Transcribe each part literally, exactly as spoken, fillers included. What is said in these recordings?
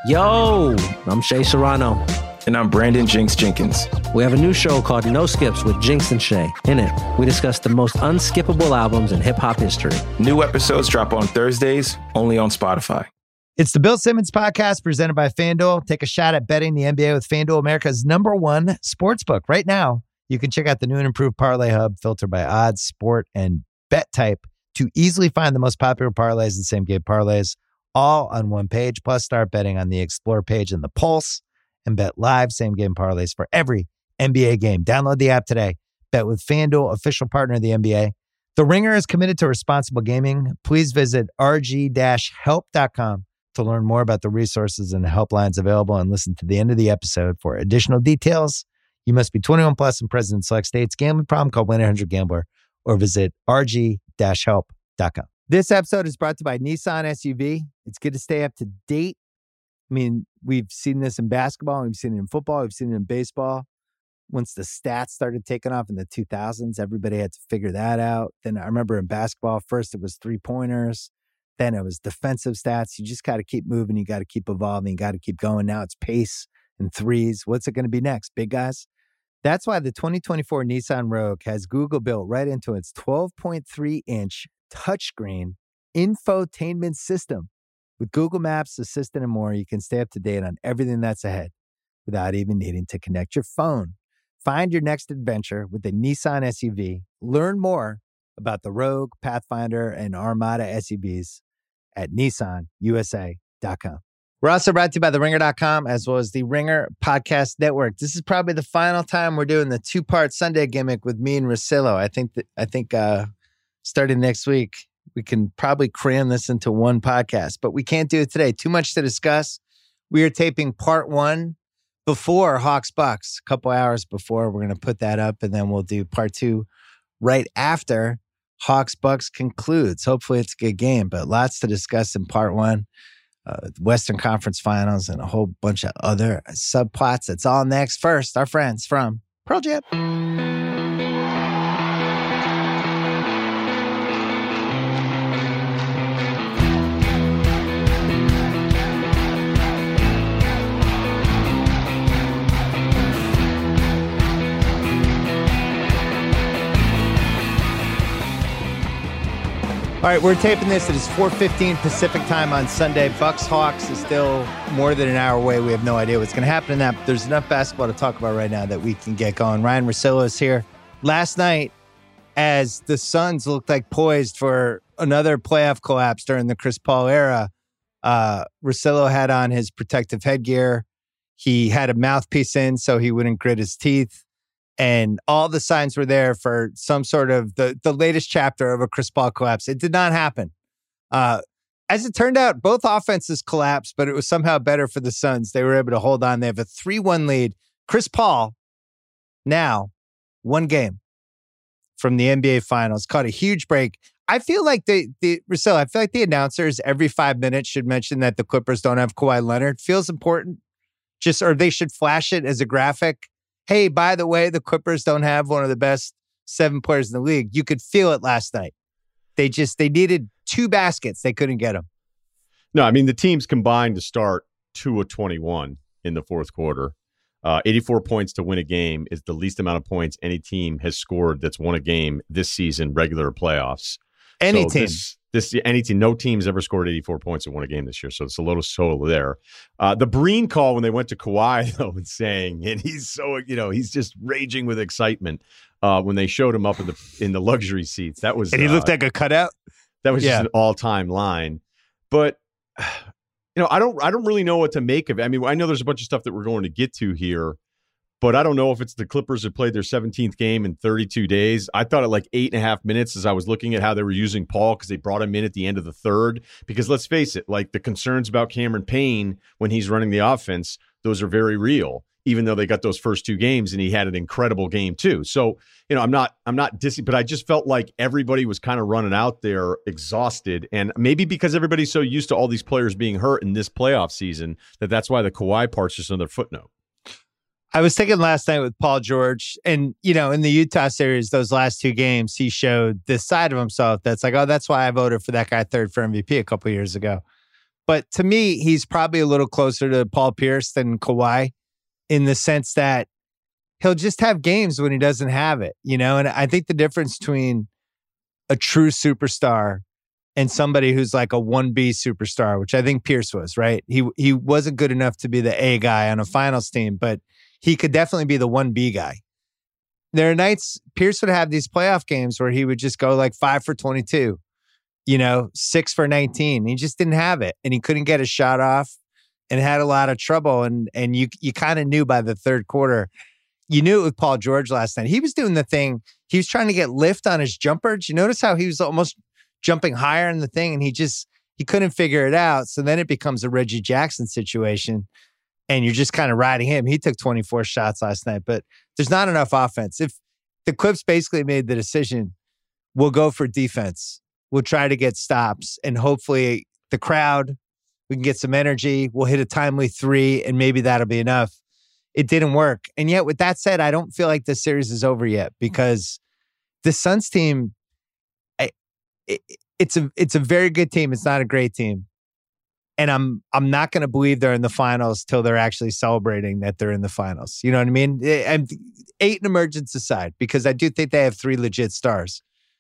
Yo, I'm Shea Serrano. And I'm Brandon Jinx Jenkins. We have a new show called No Skips with Jinx and Shea. In it, we discuss the most unskippable albums in hip-hop history. New episodes drop on Thursdays, only on Spotify. It's the Bill Simmons Podcast presented by FanDuel. Take a shot at betting the N B A with FanDuel, America's number one sportsbook. Right now, you can check out the new and improved Parlay Hub, filtered by odds, sport, and bet type to easily find the most popular parlays and same-game parlays, all on one page. Plus, start betting on the Explore page and the Pulse, and bet live same-game parlays for every N B A game. Download the app today. Bet with FanDuel, official partner of the N B A. The Ringer is committed to responsible gaming. Please visit r g dash help dot com to learn more about the resources and helplines available, and listen to the end of the episode for additional details. You must be twenty-one plus and present in select states. Gambling problem? Call one eight hundred gambler or visit r g dash help dot com. This episode is brought to you by Nissan S U V. It's good to stay up to date. I mean, we've seen this in basketball, we've seen it in football, we've seen it in baseball. Once the stats started taking off in the two thousands, everybody had to figure that out. Then I remember in basketball, first it was three-pointers, then it was defensive stats. You just got to keep moving, you got to keep evolving, you got to keep going. Now it's pace and threes. What's it going to be next, big guys? That's why the twenty twenty-four Nissan Rogue has Google built right into its twelve point three inch touchscreen infotainment system. With Google Maps, Assistant, and more, you can stay up to date on everything that's ahead without even needing to connect your phone. Find your next adventure with the Nissan S U V. Learn more about the Rogue, Pathfinder, and Armada S U Vs at nissan u s a dot com. We're also brought to you by the ringer dot com as well as the Ringer Podcast Network. This is probably the final time we're doing the two-part Sunday gimmick with me and Russillo. I think that I think uh, starting next week, we can probably cram this into one podcast, but we can't do it today. Too much to discuss. We are taping part one before Hawks Bucks, a couple hours before. We're going to put that up, and then we'll do part two right after Hawks Bucks concludes. Hopefully it's a good game, but lots to discuss in part one. Uh, Western Conference Finals and a whole bunch of other subplots. It's all next. First, our friends from Pearl Jam. All right, we're taping this. It is four fifteen Pacific time on Sunday. Bucks Hawks is still more than an hour away. We have no idea what's going to happen in that. But there's enough basketball to talk about right now that we can get going. Ryan Russillo is here. Last night, as the Suns looked like poised for another playoff collapse during the Chris Paul era, uh, Russillo had on his protective headgear. He had a mouthpiece in so he wouldn't grit his teeth. And all the signs were there for some sort of the, the latest chapter of a Chris Paul collapse. It did not happen. Uh, as it turned out, both offenses collapsed, but it was somehow better for the Suns. They were able to hold on. They have a three one lead. Chris Paul, now one game from the N B A Finals, caught a huge break. I feel like the, the Russillo, I feel like the announcers every five minutes should mention that the Clippers don't have Kawhi Leonard. Feels important. Just, or they should flash it as a graphic. Hey, by the way, the Clippers don't have one of the best seven players in the league. You could feel it last night. They just, they needed two baskets. They couldn't get them. No, I mean, the teams combined to start two of twenty-one in the fourth quarter. Uh, eighty-four points to win a game is the least amount of points any team has scored that's won a game this season, regular playoffs. Any so team. This, this, any team, no team's ever scored eighty-four points and won a game this year. So it's a little total there. Uh, the Breen call when they went to Kawhi, though, and saying, and he's so, you know, he's just raging with excitement uh, when they showed him up in the in the luxury seats. That was, and he uh, looked like a cutout. That was yeah. just an all-time line. But, you know, I don't, I don't really know what to make of it. I mean, I know there's a bunch of stuff that we're going to get to here. But I don't know if it's the Clippers that played their seventeenth game in thirty-two days. I thought at like eight and a half minutes as I was looking at how they were using Paul because they brought him in at the end of the third. Because let's face it, like the concerns about Cameron Payne when he's running the offense, those are very real, even though they got those first two games and he had an incredible game too. So, you know, I'm not I'm not dissing, but I just felt like everybody was kind of running out there exhausted. And maybe because everybody's so used to all these players being hurt in this playoff season that that's why the Kawhi part's just another footnote. I was thinking last night with Paul George, and, you know, in the Utah series, those last two games, he showed this side of himself that's like, oh, that's why I voted for that guy third for M V P a couple years ago. But to me, he's probably a little closer to Paul Pierce than Kawhi in the sense that he'll just have games when he doesn't have it, you know? And I think the difference between a true superstar and somebody who's like a one B superstar, which I think Pierce was, right? He he wasn't good enough to be the A guy on a finals team, but he could definitely be the one B guy. There are nights Pierce would have these playoff games where he would just go like five for twenty-two, you know, six for nineteen. He just didn't have it, and he couldn't get a shot off and had a lot of trouble. And and you you kind of knew by the third quarter. You knew it with Paul George last night. He was doing the thing. He was trying to get lift on his jumper. Did you notice how he was almost jumping higher in the thing, and he just, he couldn't figure it out. So then it becomes a Reggie Jackson situation, and you're just kind of riding him. He took twenty-four shots last night, but there's not enough offense. If the Clips basically made the decision, we'll go for defense. We'll try to get stops, and hopefully the crowd, we can get some energy. We'll hit a timely three, and maybe that'll be enough. It didn't work. And yet, with that said, I don't feel like this series is over yet, because the Suns team, I, it, it's a it's a very good team. It's not a great team, and I'm I'm not going to believe they're in the finals till they're actually celebrating that they're in the finals. You know what I mean? I'm eight in emergence aside, because I do think they have three legit stars,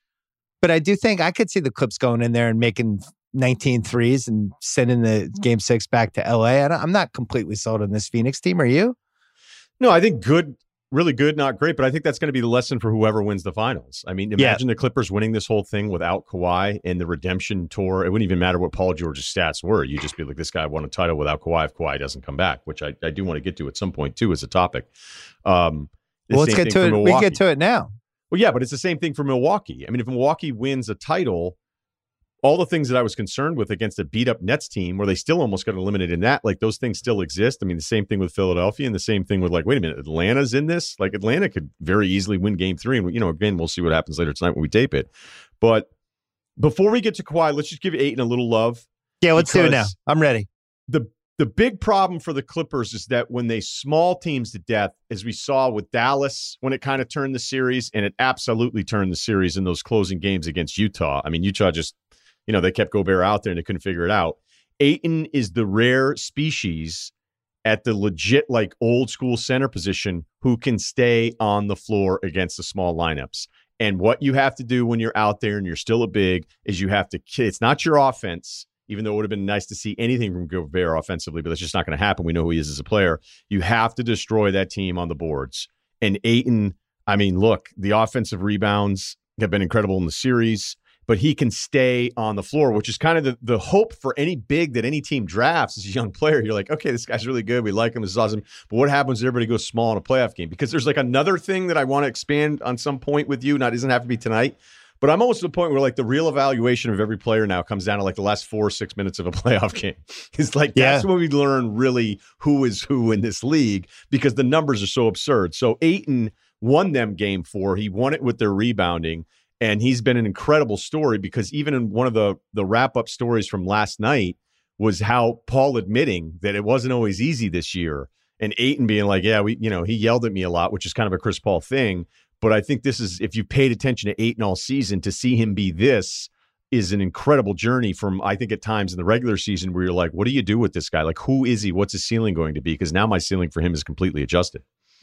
but I do think I could see the Clips going in there and making nineteen threes and sending the game six back to L A. I don't, I'm not completely sold on this Phoenix team. Are you? No, I think good, really good, not great, but I think that's going to be the lesson for whoever wins the finals. I mean, imagine yeah. the Clippers winning this whole thing without Kawhi and the redemption tour. It wouldn't even matter what Paul George's stats were. You'd just be like, this guy won a title without Kawhi if Kawhi doesn't come back, which I, I do want to get to at some point, too, as a topic. Um, well, let's get to it. We can get to it now. Well, yeah, but it's the same thing for Milwaukee. I mean, if Milwaukee wins a title, all the things that I was concerned with against a beat-up Nets team where they still almost got eliminated in that, like those things still exist. I mean, the same thing with Philadelphia and the same thing with like, wait a minute, Atlanta's in this? Like Atlanta could very easily win game three. And, you know, again, we'll see what happens later tonight when we tape it. But before we get to Kawhi, let's just give Ayton a little love. Yeah, let's do it now. I'm ready. The the big problem for the Clippers is that when they small teams to death, as we saw with Dallas when it kind of turned the series, and it absolutely turned the series in those closing games against Utah. I mean, Utah just... You know, they kept Gobert out there and they couldn't figure it out. Ayton is the rare species at the legit, like old school center position who can stay on the floor against the small lineups. And what you have to do when you're out there and you're still a big is you have to, it's not your offense, even though it would have been nice to see anything from Gobert offensively, but that's just not going to happen. We know who he is as a player. You have to destroy that team on the boards. And Ayton, I mean, look, the offensive rebounds have been incredible in the series, but he can stay on the floor, which is kind of the, the hope for any big that any team drafts as a young player. You're like, okay, this guy's really good. We like him. This is awesome. But what happens if everybody goes small in a playoff game? Because there's like another thing that I want to expand on some point with you. Now, it doesn't have to be tonight, but I'm almost to the point where like the real evaluation of every player now comes down to like the last four or six minutes of a playoff game. It's like, yeah. That's when we learn really who is who in this league, because the numbers are so absurd. So Ayton won them game four. He won it with their rebounding. And he's been an incredible story, because even in one of the, the wrap-up stories from last night was how Paul admitting that it wasn't always easy this year, and Ayton being like, yeah, we, you know, he yelled at me a lot, which is kind of a Chris Paul thing. But I think this is, if you paid attention to Ayton all season, to see him be this is an incredible journey from, I think at times in the regular season where you're like, what do you do with this guy? Like, who is he? What's his ceiling going to be? Because now my ceiling for him is completely adjusted.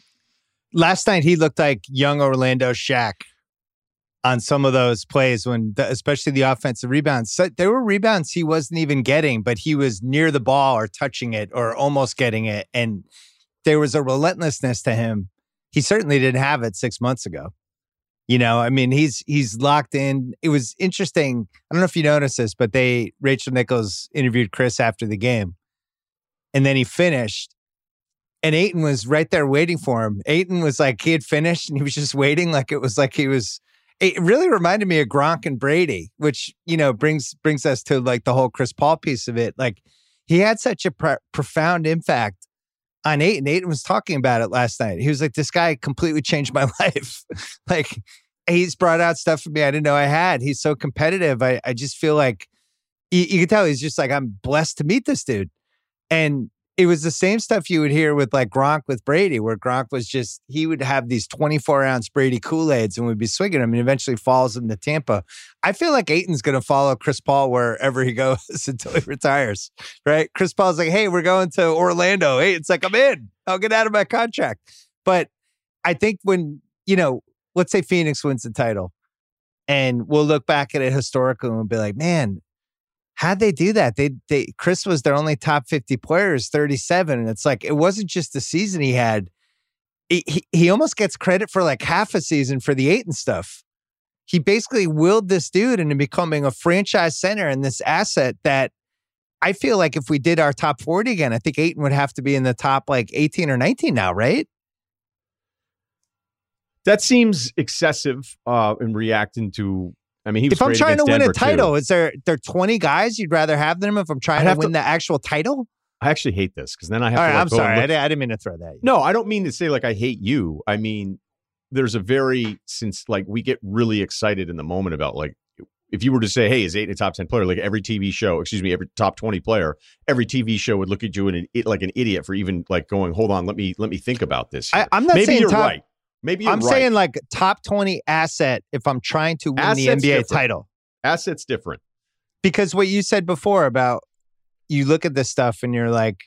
Last night, he looked like young Orlando Shaq on some of those plays, when the, especially the offensive rebounds. So there were rebounds he wasn't even getting, but he was near the ball or touching it or almost getting it. And there was a relentlessness to him. He certainly didn't have it six months ago. You know, I mean, he's he's locked in. It was interesting. I don't know if you noticed this, but they Rachel Nichols interviewed Chris after the game. And then he finished. And Ayton was right there waiting for him. Ayton was like, he had finished and he was just waiting, like it was like he was... It really reminded me of Gronk and Brady, which, you know, brings brings us to like the whole Chris Paul piece of it. Like, he had such a pr- profound impact on Ayton. Ayton was talking about it last night. He was like, this guy completely changed my life. Like, he's brought out stuff for me I didn't know I had. He's so competitive. I, I just feel like you, you can tell he's just like, I'm blessed to meet this dude. And it was the same stuff you would hear with like Gronk with Brady, where Gronk was just, he would have these twenty-four ounce Brady Kool-Aids and would be swinging them and eventually follows him to Tampa. I feel like Ayton's going to follow Chris Paul wherever he goes until he retires, right? Chris Paul's like, hey, we're going to Orlando. Hey, it's like, I'm in. I'll get out of my contract. But I think when, you know, let's say Phoenix wins the title and we'll look back at it historically and we'll be like, man, how'd they do that? They, they, Chris was their only top fifty players, thirty-seven. And it's like, it wasn't just the season he had. He, he, he almost gets credit for like half a season for the Ayton stuff. He basically willed this dude into becoming a franchise center and this asset that I feel like if we did our top forty again, I think Ayton would have to be in the top like eighteen or nineteen now, right? That seems excessive uh, in reacting to, I mean, he was if I'm trying to win Denver a title, too. is there there twenty guys you'd rather have than him if I'm trying I'd to win to, the actual title? I actually hate this because then I have All to. right, Like, I'm go sorry. I, look. I didn't mean to throw that. No, I don't mean to say like I hate you. I mean, there's a very, since like we get really excited in the moment about like, if you were to say, hey, is Ayton a top ten player? Like every T V show, excuse me, every top twenty player, every T V show would look at you and an, like an idiot for even like going, hold on, let me let me think about this. I, I'm not Maybe saying you're top, right. Maybe you're I'm right. saying like top twenty asset if I'm trying to win Asset's the N B A different. title. Assets different. Because what you said before about you look at this stuff and you're like,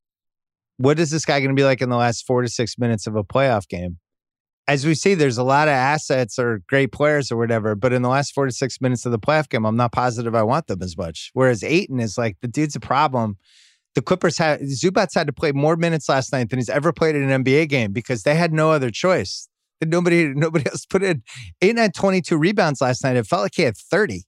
what is this guy going to be like in the last four to six minutes of a playoff game? As we see, there's a lot of assets or great players or whatever, but in the last four to six minutes of the playoff game, I'm not positive I want them as much. Whereas Ayton is like, the dude's a problem. The Clippers had, Zubats had to play more minutes last night than he's ever played in an N B A game because they had no other choice. And nobody, nobody else put in. Ayton had twenty-two rebounds last night. It felt like he had thirty.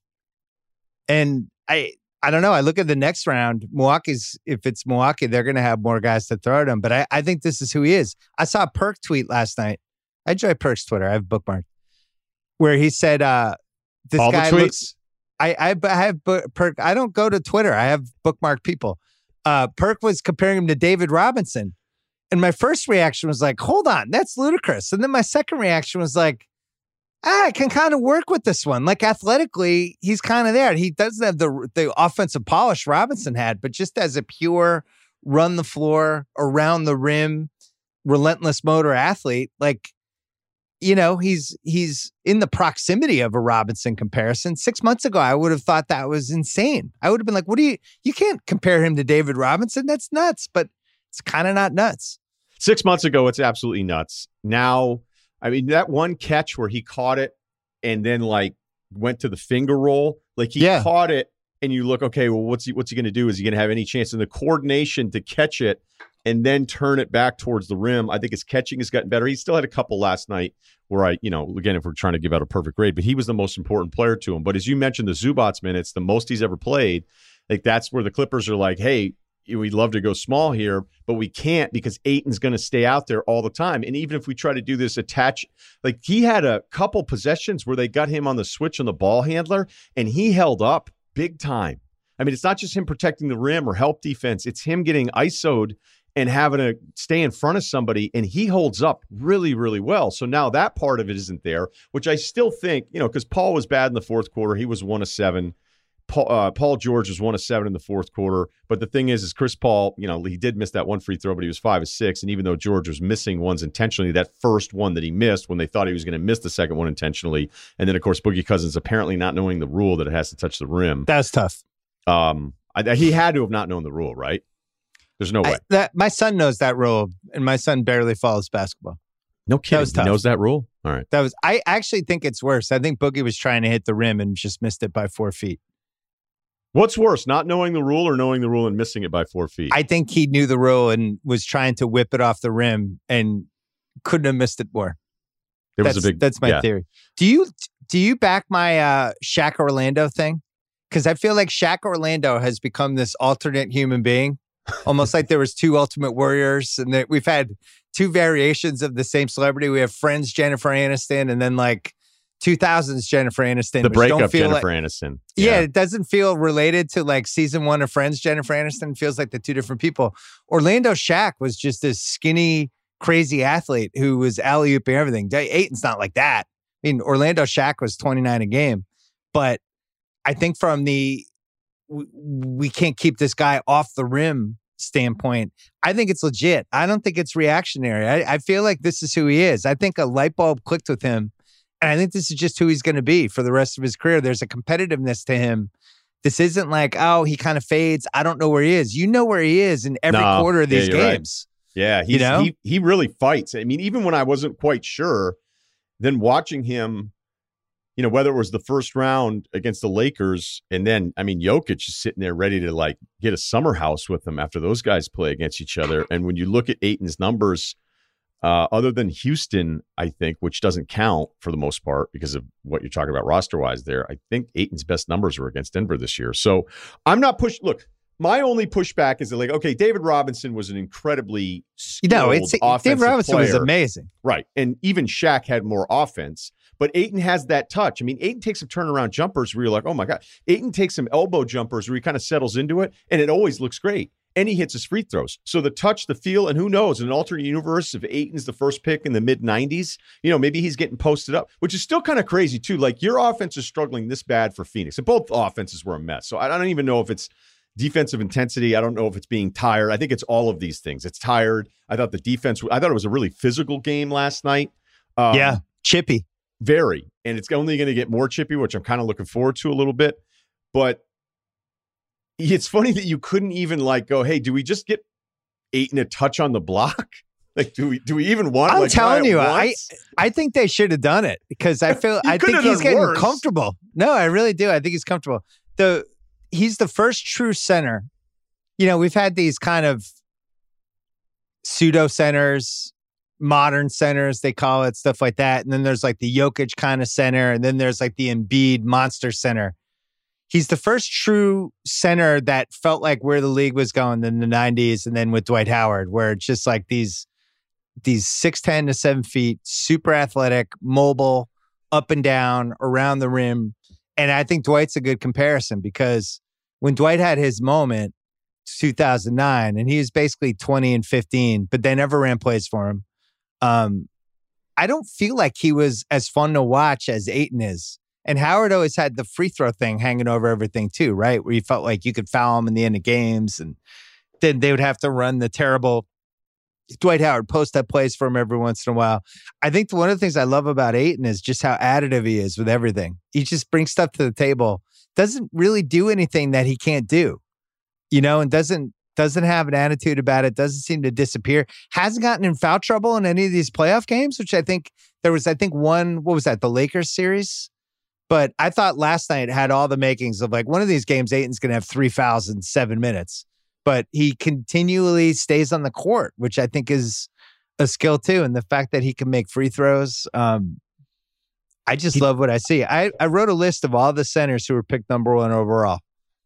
And I, I don't know. I look at the next round. Milwaukee's, if it's Milwaukee, they're going to have more guys to throw at him. But I, I think this is who he is. I saw a Perk tweet last night. I enjoy Perk's Twitter. I have bookmarked where he said, uh, "This All guy the tweets. looks." I, I, I have Perk. I don't go to Twitter. I have bookmarked people. Uh, Perk was comparing him to David Robinson, and my first reaction was like, "Hold on, that's ludicrous." And then my second reaction was like, ah, "I can kind of work with this one. Like athletically, he's kind of there. He doesn't have the the offensive polish Robinson had, but just as a pure run the floor, around the rim, relentless motor athlete, like." You know, he's he's in the proximity of a Robinson comparison. Six months ago, I would have thought that was insane. I would have been like, what do you, you can't compare him to David Robinson. That's nuts, but it's kind of not nuts. Six months ago, it's absolutely nuts. Now, I mean, that one catch where he caught it and then like went to the finger roll, like he Yeah. caught it and you look, okay, well, what's he, what's he going to do? Is he going to have any chance in the coordination to catch it and then turn it back towards the rim? I think his catching has gotten better. He still had a couple last night where I, you know, again, if we're trying to give out a perfect grade, but he was the most important player to him. But as you mentioned, the Zubats minutes, the most he's ever played, like that's where the Clippers are like, hey, we'd love to go small here, but we can't because Ayton's going to stay out there all the time. And even if we try to do this attach, like he had a couple possessions where they got him on the switch on the ball handler and he held up big time. I mean, it's not just him protecting the rim or help defense. It's him getting I S O'd and having to stay in front of somebody, and he holds up really, really well. So now that part of it isn't there, which I still think, you know, because Paul was bad in the fourth quarter. He was one of seven. Paul, uh, Paul George was one of seven in the fourth quarter. But the thing is, is Chris Paul, you know, he did miss that one free throw, but he was five of six. And even though George was missing ones intentionally, that first one that he missed when they thought he was going to miss the second one intentionally. And then, of course, Boogie Cousins apparently not knowing the rule that it has to touch the rim. That's tough. Um, I, he had to have not known the rule, right? There's no way. I, that my son knows that rule, and my son barely follows basketball. No kidding. was He tough. knows that rule? All right. That was. I actually think it's worse. I think Boogie was trying to hit the rim and just missed it by four feet. What's worse, not knowing the rule or knowing the rule and missing it by four feet? I think he knew the rule and was trying to whip it off the rim and couldn't have missed it more. There that's, was a big. That's my yeah. theory. Do you do you back my uh, Shaq Orlando thing? Because I feel like Shaq Orlando has become this alternate human being, almost like there was two Ultimate Warriors, and that we've had two variations of the same celebrity. We have Friends Jennifer Aniston, and then like two thousands Jennifer Aniston. The which breakup don't feel Jennifer like, Aniston. Yeah. Yeah. It doesn't feel related to like season one of Friends Jennifer Aniston. It feels like the two different people. Orlando Shaq was just this skinny, crazy athlete who was alley-ooping everything. Ayton's not like that. I mean, Orlando Shaq was twenty-nine a game, but I think from the we, we can't keep this guy off the rim standpoint, I think it's legit. I don't think it's reactionary. I, I feel like this is who he is. I think a light bulb clicked with him. And I think this is just who he's going to be for the rest of his career. There's a competitiveness to him. This isn't like, oh, he kind of fades. I don't know where he is. You know where he is in every no, quarter of these yeah, games. Right. Yeah, he's, you know? he he really fights. I mean, even when I wasn't quite sure, then watching him, you know, whether it was the first round against the Lakers, and then, I mean, Jokic is sitting there ready to like get a summer house with him after those guys play against each other. And when you look at Ayton's numbers, uh, other than Houston, I think, which doesn't count for the most part because of what you're talking about roster-wise there, I think Ayton's best numbers were against Denver this year. So I'm not pushed. Look, my only pushback is that, like, okay, David Robinson was an incredibly skilled no, it's offensive David Robinson player. was amazing. Right. And even Shaq had more offense. But Ayton has that touch. I mean, Ayton takes some turnaround jumpers where you're like, oh, my God. Ayton takes some elbow jumpers where he kind of settles into it, and it always looks great. And he hits his free throws. So the touch, the feel, and who knows, in an alternate universe, if Ayton's the first pick in the mid nineties, you know, maybe he's getting posted up, which is still kind of crazy, too. Like, your offense is struggling this bad for Phoenix. And both offenses were a mess. So I don't even know if it's defensive intensity. I don't know if it's being tired. I think it's all of these things. It's tired. I thought the defense, I thought it was a really physical game last night. Um, yeah, chippy. Very. And it's only going to get more chippy, which I'm kind of looking forward to a little bit. But it's funny that you couldn't even like go, hey, do we just get Ayton a touch on the block? Like, do we do we even want to? I'm like, telling you, I once? I think they should have done it because I feel I think he's getting worse. comfortable. No, I really do. I think he's comfortable. The he's the first true center. You know, we've had these kind of pseudo centers, modern centers, they call it, stuff like that. And then there's like the Jokic kind of center, and then there's like the Embiid monster center. He's the first true center that felt like where the league was going in the nineties, and then with Dwight Howard, where it's just like these these six ten to seven feet, super athletic, mobile, up and down, around the rim. And I think Dwight's a good comparison because when Dwight had his moment, two thousand nine, and he was basically twenty and fifteen, but they never ran plays for him. Um, I don't feel like he was as fun to watch as Ayton is. And Howard always had the free throw thing hanging over everything too, right? Where you felt like you could foul him in the end of games, and then they would have to run the terrible Dwight Howard post-up plays for him every once in a while. I think one of the things I love about Ayton is just how additive he is with everything. He just brings stuff to the table, doesn't really do anything that he can't do, you know, and doesn't doesn't have an attitude about it, doesn't seem to disappear, hasn't gotten in foul trouble in any of these playoff games, which I think there was, I think one, what was that, the Lakers series? But I thought last night had all the makings of like one of these games, Ayton's going to have three fouls in seven minutes. But he continually stays on the court, which I think is a skill too. And the fact that he can make free throws, um, I just love what I see. I, I wrote a list of all the centers who were picked number one overall.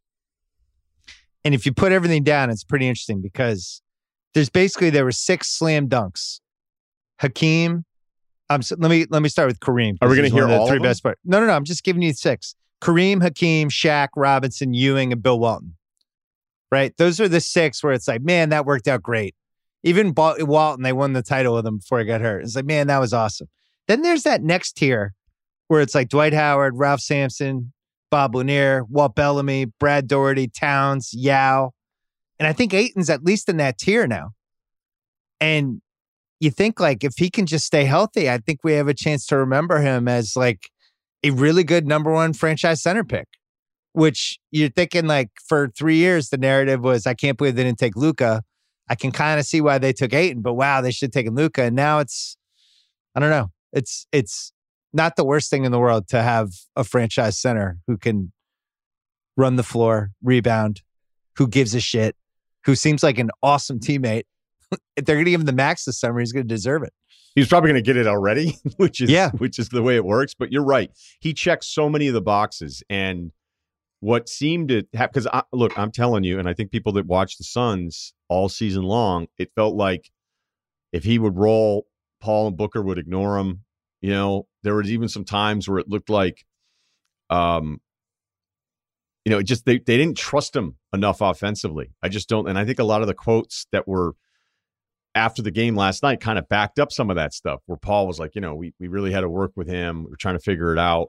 And if you put everything down, it's pretty interesting because there's basically, there were six slam dunks. Hakeem. Um, so let me let me start with Kareem. Are we going to hear all three of them? best part? No, no, no. I'm just giving you six: Kareem, Hakeem, Shaq, Robinson, Ewing, and Bill Walton. Right? Those are the six where it's like, man, that worked out great. Even Walton, they won the title with him before he got hurt. It's like, man, that was awesome. Then there's that next tier where it's like Dwight Howard, Ralph Sampson, Bob Lanier, Walt Bellamy, Brad Daugherty, Towns, Yao, and I think Ayton's at least in that tier now. And you think like if he can just stay healthy, I think we have a chance to remember him as like a really good number one franchise center pick, which you're thinking like for three years, the narrative was, I can't believe they didn't take Luka. I can kind of see why they took Ayton, but wow, they should have taken Luka. And now it's, I don't know. It's, it's not the worst thing in the world to have a franchise center who can run the floor, rebound, who gives a shit, who seems like an awesome teammate. If they're going to give him the max this summer, he's going to deserve it. He's probably going to get it already, which is yeah. which is the way it works. But you're right. He checks so many of the boxes. And what seemed to happen, because look, I'm telling you, and I think people that watch the Suns all season long, it felt like if he would roll, Paul and Booker would ignore him. You know, there was even some times where it looked like, um, you know, just they, they didn't trust him enough offensively. I just don't. And I think a lot of the quotes that were after the game last night kind of backed up some of that stuff where Paul was like, you know, we we really had to work with him. We were trying to figure it out.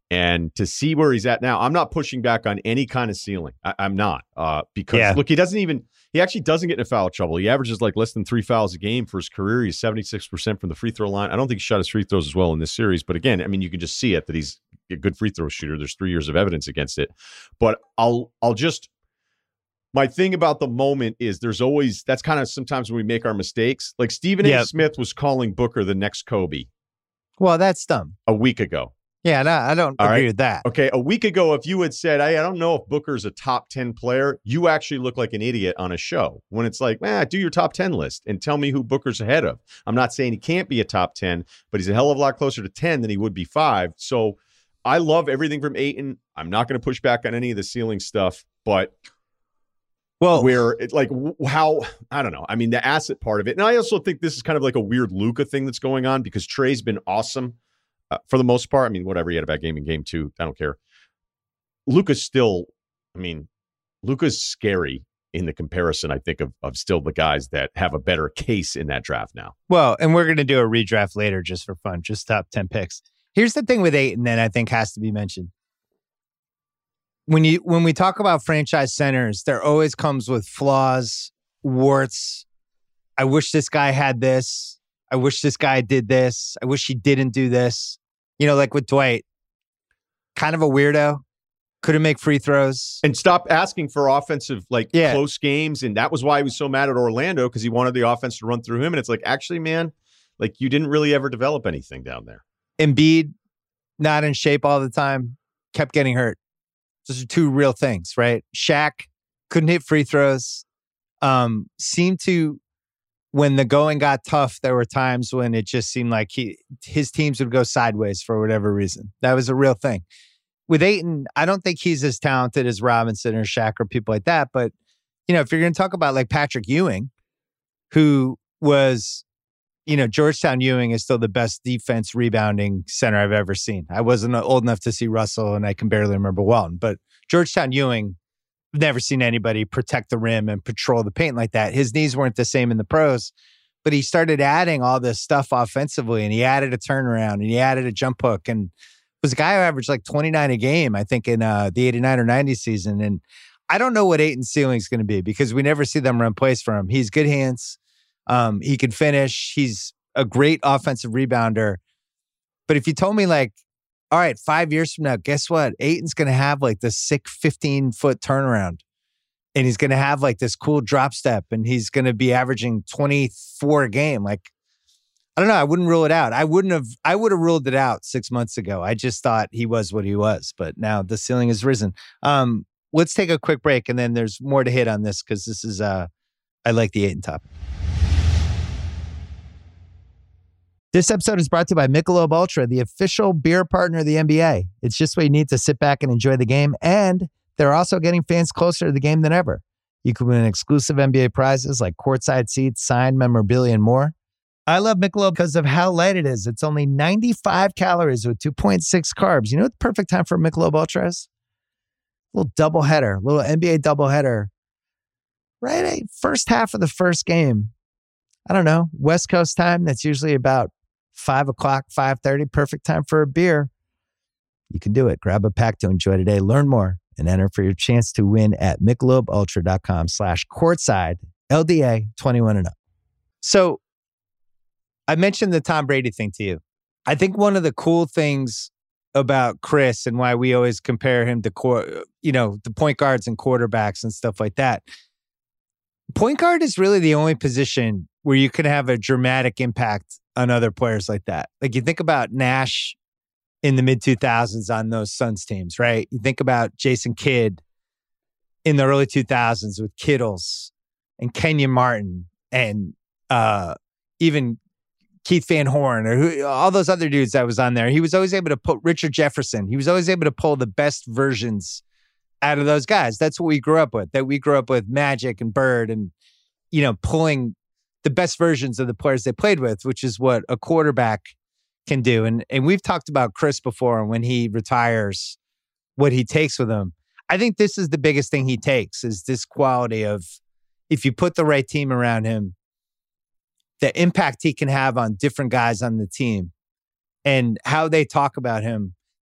And to see where he's at now, I'm not pushing back on any kind of ceiling. I, I'm not. Uh, because, Yeah. look, he doesn't even, he actually doesn't get into foul trouble. He averages like less than three fouls a game for his career. He's seventy-six percent from the free throw line. I don't think he shot his free throws as well in this series. But again, I mean, you can just see it that he's a good free throw shooter. There's three years of evidence against it. But I'll, I'll just, my thing about the moment is there's always, that's kind of sometimes when we make our mistakes. Like Stephen A. Yep. Smith was calling Booker the next Kobe Well, that's dumb. a week ago. Yeah, no, I don't All agree right. with that. Okay, a week ago, if you had said, hey, I don't know if Booker's a top ten player, you actually look like an idiot on a show. When it's like, man, do your top ten list and tell me who Booker's ahead of. I'm not saying he can't be a top ten, but he's a hell of a lot closer to ten than he would be five. So I love everything from Ayton. I'm not going to push back on any of the ceiling stuff, but Well, where it like w- how, I don't know. I mean, the asset part of it. And I also think this is kind of like a weird Luka thing that's going on because Trey's been awesome. Uh, for the most part, I mean, whatever, he had a bad game in game two. I don't care. Luka's still, I mean, Luka's scary in the comparison, I think, of, of still the guys that have a better case in that draft now. Well, and we're going to do a redraft later just for fun, just top ten picks. Here's the thing with Ayton that I think has to be mentioned. When you when we talk about franchise centers, there always comes with flaws, warts. I wish this guy had this. I wish this guy did this. I wish he didn't do this. You know, like with Dwight, kind of a weirdo. Couldn't make free throws. And stop asking for offensive, like, Yeah. close games. And that was why he was so mad at Orlando, because he wanted the offense to run through him. And it's like, actually, man, like, you didn't really ever develop anything down there. Embiid, not in shape all the time, kept getting hurt. Those are two real things, right? Shaq couldn't hit free throws. Um, seemed to, when the going got tough, there were times when it just seemed like he his teams would go sideways for whatever reason. That was a real thing. With Ayton, I don't think he's as talented as Robinson or Shaq or people like that. But, you know, if you're going to talk about like Patrick Ewing, who was, you know, Georgetown Ewing is still the best defense rebounding center I've ever seen. I wasn't old enough to see Russell, and I can barely remember Walton. But Georgetown Ewing, I've never seen anybody protect the rim and patrol the paint like that. His knees weren't the same in the pros, but he started adding all this stuff offensively, and he added a turnaround, and he added a jump hook, and was a guy who averaged like twenty-nine a game, I think, in uh, the eighty-nine or ninety season. And I don't know what Ayton's ceiling is going to be because we never see them run plays for him. He's good hands. Um, he can finish. He's a great offensive rebounder. But if you told me like, all right, five years from now, guess what? Ayton's going to have like this sick fifteen-foot turnaround. And he's going to have like this cool drop step. And he's going to be averaging twenty-four a game. Like, I don't know. I wouldn't rule it out. I wouldn't have, I would have ruled it out six months ago. I just thought he was what he was. But now the ceiling has risen. Um, let's take a quick break. And then there's more to hit on this because this is, uh, I like the Ayton topic. This episode is brought to you by Michelob Ultra, the official beer partner of the N B A. It's just what you need to sit back and enjoy the game. And they're also getting fans closer to the game than ever. You can win exclusive N B A prizes like courtside seats, signed memorabilia, and more. I love Michelob because of how light it is. It's only ninety-five calories with two point six carbs. You know what the perfect time for Michelob Ultra is? A little doubleheader, little N B A doubleheader. Right? eh, First half of the first game. I don't know, West Coast time. That's usually about five o'clock, five thirty. Perfect time for a beer. You can do it. Grab a pack to enjoy today. Learn more and enter for your chance to win at michelobultra.com slash courtside, L D A twenty-one and up. So I mentioned the Tom Brady thing to you. I think one of the cool things about Chris and why we always compare him to, you know, the point guards and quarterbacks and stuff like that. Point guard is really the only position where you can have a dramatic impact on other players like that. Like you think about Nash in the mid two thousands on those Suns teams, right? You think about Jason Kidd in the early two thousands with Kittles and Kenyon Martin and uh, even Keith Van Horn or who, all those other dudes that was on there. He was always able to put Richard Jefferson. He was always able to pull the best versions out of those guys. That's what we grew up with. That we grew up with Magic and Bird and, you know, pulling the best versions of the players they played with, which is what a quarterback can do. And and we've talked about Chris before, and when he retires, what he takes with him. I think this is the biggest thing he takes is this quality of if you put the right team around him, the impact he can have on different guys on the team and how they talk about him.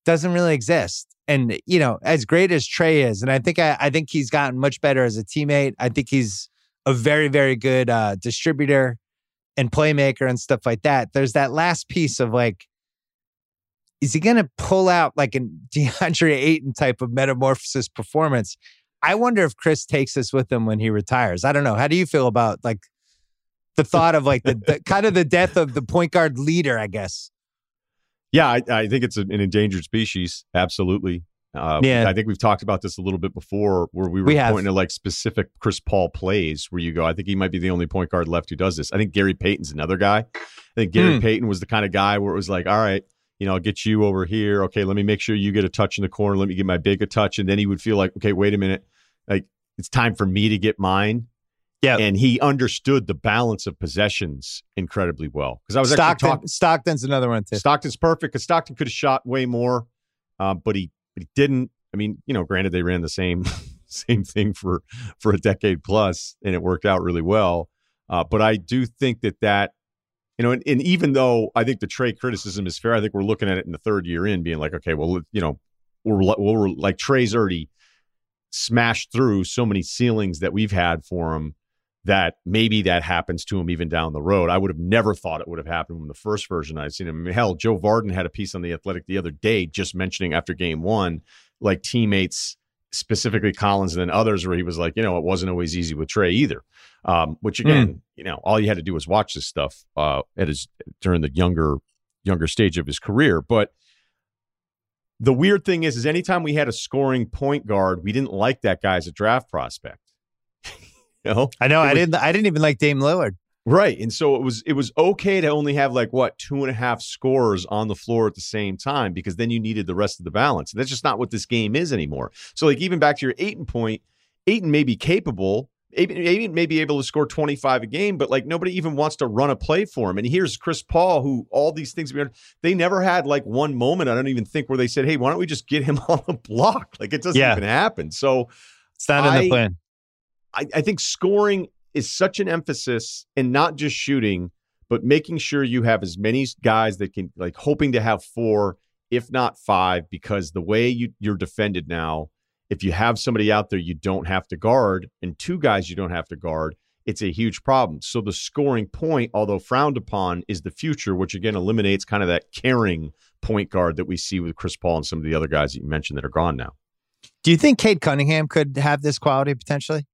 doesn't really exist. And, you know, as great as Trey is, and I think I, I think he's gotten much better as a teammate. I think he's a very, very good uh, distributor and playmaker and stuff like that. There's that last piece of like, is he going to pull out like a DeAndre Ayton type of metamorphosis performance? I wonder if Chris takes this with him when he retires. I don't know. How do you feel about like the thought of like the, the kind of the death of the point guard leader, I guess? Yeah, I, I think it's an endangered species. Absolutely. Uh, yeah. I think we've talked about this a little bit before where we were we pointing to like specific Chris Paul plays where you go, I think he might be the only point guard left who does this. I think Gary Payton's another guy. I think Gary mm. Payton was the kind of guy where it was like, all right, you know, I'll get you over here. Okay, let me make sure you get a touch in the corner. Let me get my big a touch. And then he would feel like, okay, wait a minute. Like, it's time for me to get mine. Yeah. And he understood the balance of possessions incredibly well. Because I was Stockton, actually talking. Stockton's another one too. Stockton's perfect because Stockton could have shot way more, uh, but he but he didn't. I mean, you know, granted they ran the same same thing for for a decade plus, and it worked out really well. Uh, but I do think that that you know, and, and even though I think the Trey criticism is fair, I think we're looking at it in the third year in, being like, okay, well, you know, we're we're like Trey's already smashed through so many ceilings that we've had for him, that maybe that happens to him even down the road. I would have never thought it would have happened when the first version I'd seen him. I mean, hell, Joe Varden had a piece on The Athletic the other day just mentioning after game one, like teammates, specifically Collins and then others, where he was like, you know, it wasn't always easy with Trey either. Um, which again, mm. you know, all you had to do was watch this stuff uh, at his during the younger younger stage of his career. But the weird thing is, is anytime we had a scoring point guard, we didn't like that guy as a draft prospect. You know? I know. It I was, didn't. I didn't even like Dame Lillard. Right, and so it was. It was okay to only have like what two and a half scorers on the floor at the same time, because then you needed the rest of the balance. And that's just not what this game is anymore. So like even back to your Ayton point, Ayton may be capable. Ayton may be able to score twenty-five a game, but like nobody even wants to run a play for him. And here's Chris Paul, who all these things, they never had like one moment, I don't even think, where they said, hey, why don't we just get him on the block? Like it doesn't yeah. even happen. So it's not I, in the plan. I, I think scoring is such an emphasis, and not just shooting, but making sure you have as many guys that can, like hoping to have four, if not five, because the way you, you're defended now, if you have somebody out there you don't have to guard and two guys you don't have to guard, it's a huge problem. So the scoring point, although frowned upon, is the future, which again eliminates kind of that caring point guard that we see with Chris Paul and some of the other guys that you mentioned that are gone now. Do you think Cade Cunningham could have this quality potentially?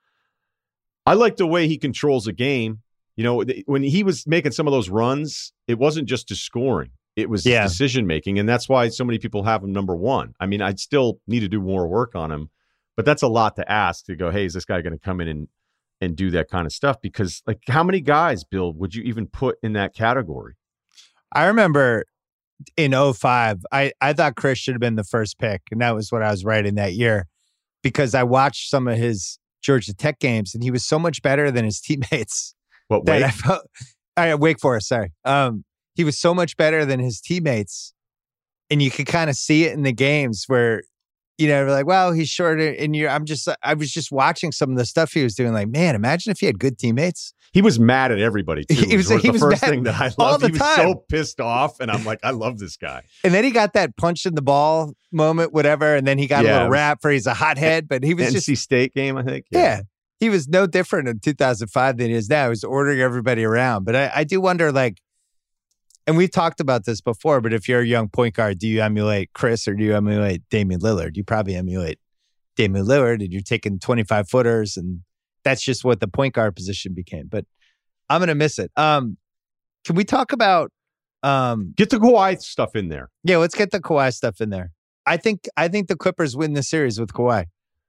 I like the way he controls a game. You know, when he was making some of those runs, it wasn't just his scoring. It was yeah. decision-making, and that's why so many people have him number one. I mean, I'd still need to do more work on him, but that's a lot to ask to go, hey, is this guy going to come in and, and do that kind of stuff? Because, like, how many guys, Bill, would you even put in that category? I remember in oh five, I, I thought Chris should have been the first pick, and that was what I was writing that year, because I watched some of his Georgia Tech games, and he was so much better than his teammates. What, Wake? I felt, I, Wake Forest, sorry. Um, he was so much better than his teammates, and you could kind of see it in the games where, you know, like, well, he's shorter, and you're, I'm just, I was just watching some of the stuff he was doing. Like, man, imagine if he had good teammates. He was mad at everybody too. He was, was he the was first mad thing that I all loved. the He was time. so pissed off, and I'm like, I love this guy. And then he got that punch in the ball moment, whatever, and then he got yeah, a little rap for he's a hothead, but he was N C just N C State game, I think. Yeah. yeah. He was no different in two thousand five than he is now. He was ordering everybody around. But I, I do wonder, like, and we've talked about this before, but if you're a young point guard, do you emulate Chris or do you emulate Damian Lillard? You probably emulate Damian Lillard, and you're taking twenty-five footers, and that's just what the point guard position became. But I'm going to miss it. Um, can we talk about... Um, get the Kawhi stuff in there. Yeah, let's get the Kawhi stuff in there. I think I think the Clippers win the series with Kawhi.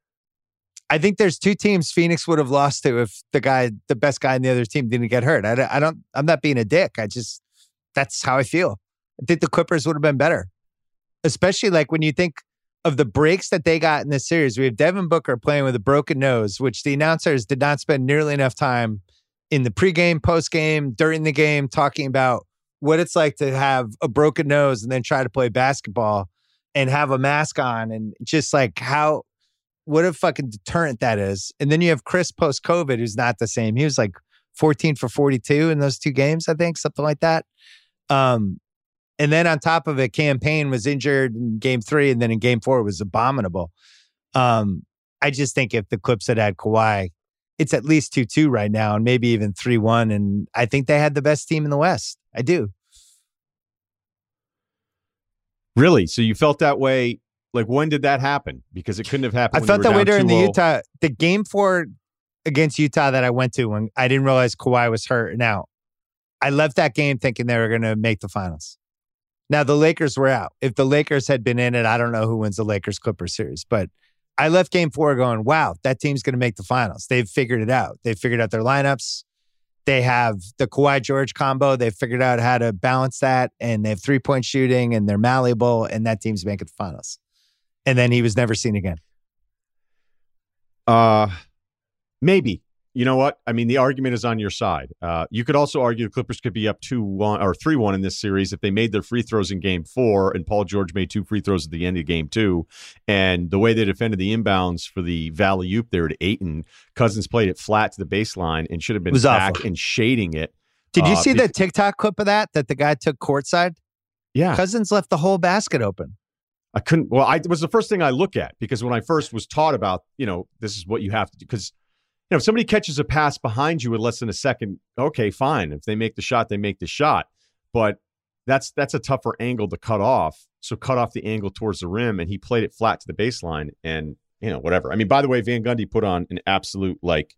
I think there's two teams Phoenix would have lost to if the guy, the best guy in the other team didn't get hurt. I, I don't, I'm not being a dick. I just, that's how I feel. I think the Clippers would have been better, especially like when you think of the breaks that they got in this series. We have Devin Booker playing with a broken nose, which the announcers did not spend nearly enough time in the pregame, postgame, during the game, talking about what it's like to have a broken nose and then try to play basketball and have a mask on, and just like how, what a fucking deterrent that is. And then you have Chris post-COVID, who's not the same. He was like fourteen for forty-two in those two games, I think, something like that. Um, And then on top of it, Campaign was injured in game three, and then in game four it was abominable. Um, I just think if the Clips had had Kawhi, it's at least two two right now, and maybe even three one. And I think they had the best team in the West. I do. Really? So you felt that way? Like, when did that happen? Because it couldn't have happened. I when felt that way during the two oh. Utah, the game four against Utah that I went to when I didn't realize Kawhi was hurt and out. I left that game thinking they were going to make the finals. Now, the Lakers were out. If the Lakers had been in it, I don't know who wins the Lakers-Clippers series. But I left game four going, wow, that team's going to make the finals. They've figured it out. They've figured out their lineups. They have the Kawhi-George combo. They've figured out how to balance that. And they have three-point shooting, and they're malleable, and that team's making the finals. And then he was never seen again. Uh, maybe. You know what? I mean, the argument is on your side. Uh, you could also argue the Clippers could be up two one or three one in this series if they made their free throws in game four and Paul George made two free throws at the end of game two. And the way they defended the inbounds for the Valley-oop there to Ayton, Cousins played it flat to the baseline and should have been back awful. and shading it. Did you uh, see be- the TikTok clip of that, that the guy took courtside? Yeah. Cousins left the whole basket open. I couldn't, well, I, it was the first thing I look at because when I first was taught about, you know, this is what you have to do, because you know, if somebody catches a pass behind you with less than a second, okay, fine. If they make the shot, they make the shot. But that's that's a tougher angle to cut off. So cut off the angle towards the rim, and he played it flat to the baseline, and you know, whatever. I mean, by the way, Van Gundy put on an absolute like